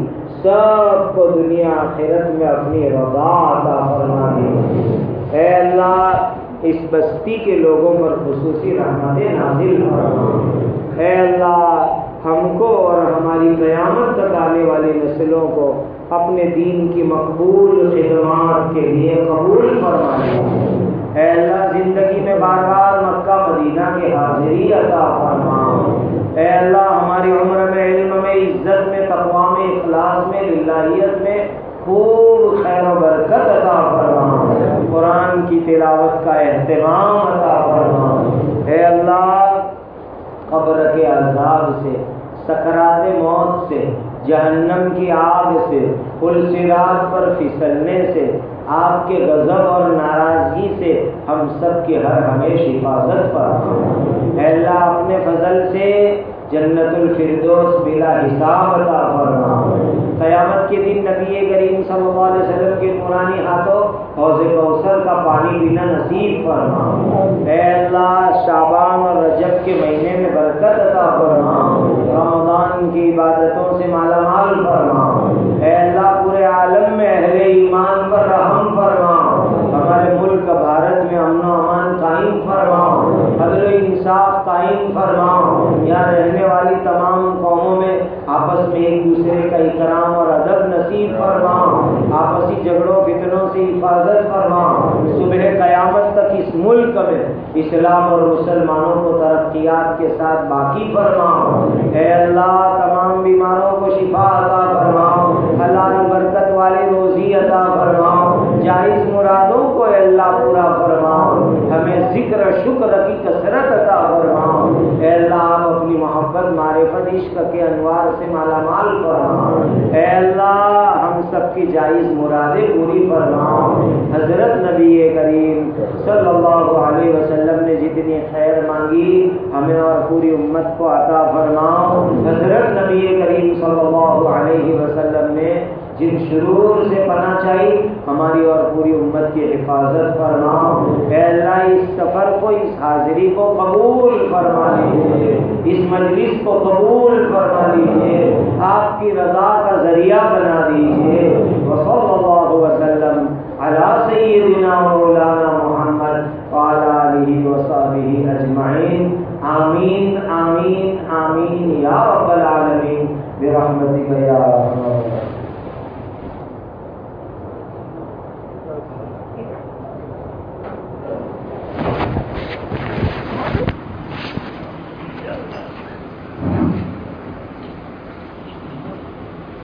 سب کو دنیا آخرت میں اپنی رضا عطا فرما دی. اے اللہ اس بستی کے لوگوں پر خصوصی رحمتیں نازل فرما. اے اللہ ہم کو اور ہماری قیامت تک آنے والی نسلوں کو اپنے دین کی مقبول خدمات کے لیے قبول فرمائے. اے اللہ زندگی میں بار بار مکہ مدینہ کے حاضری عطا فرما۔ اے اللہ ہماری عمر میں، علم میں، عزت میں، تقویٰ میں، اخلاص میں، للہیت میں خوب خیر و برکت عطا فرما۔ قرآن کی تلاوت کا اہتمام عطا فرما۔ اے اللہ قبر کے عذاب سے، سکرات موت سے، جہنم کی آگ سے، پل صراط پر پھسلنے سے، آپ کے غضب اور ناراضگی سے ہم سب کی ہر ہمیش حفاظت فرما۔ اے اللہ اپنے فضل سے جنت الفردوس بلا حساب عطا فرما۔ قیامت کے دن نبی کریم صلی اللہ علیہ وسلم کے نورانی ہاتھوں حوض کوثر کا پانی پینا نصیب فرما۔ اے اللہ شعبان اور رجب کے مہینے میں برکت عطا فرما، رمضان کی عبادتوں سے مالا مال فرما۔ اے اللہ پورے عالم میں اہل ایمان پر رحم فرما، ہمارے ملک بھارت میں امن و امان قائم فرما، عدل و انصاف قائم فرما۔ یہاں رہنے والی تمام قوموں میں آپس میں ایک دوسرے کا اکرام اور ادب نصیب فرما، آپسی جھگڑوں فتنوں سے حفاظت فرما۔ صبح قیامت تک اس ملک میں اسلام اور مسلمانوں کو ترقیات کے ساتھ باقی فرما۔ اے اللہ تمام بیماروں کو شفا عطا فرما، حلال برکت والی روزی عطا فرما، جائز مرادوں کو اے اللہ پورا فرما، ہمیں ذکر شکر کی کثرت عطا فرما۔ اے اللہ آپ اپنی محبت معرفت عشق کے انوار سے مالا مال فرما۔ اے اللہ ہم سب کی جائز مرادیں پوری فرما۔ حضرت نبی کریم صلی اللہ علیہ وسلم نے جتنی خیر مانگی ہمیں اور پوری امت کو عطا فرما۔ حضرت نبی کریم صلی اللہ علیہ وسلم نے جن شرور سے پناہ چاہی ہماری اور پوری امت کی حفاظت فرما۔ اے اللہ اس سفر کو، اس حاضری کو قبول فرما لیجیے، اس مجلس کو قبول فرما لیجیے، آپ کی رضا کا ذریعہ بنا دیجیے۔ وصلی اللہ وسلم علی سیدنا مولانا محمد وعلی آلہ وصحبہ اجمعین۔ آمین آمین آمین یا رب العالمین برحمتک یا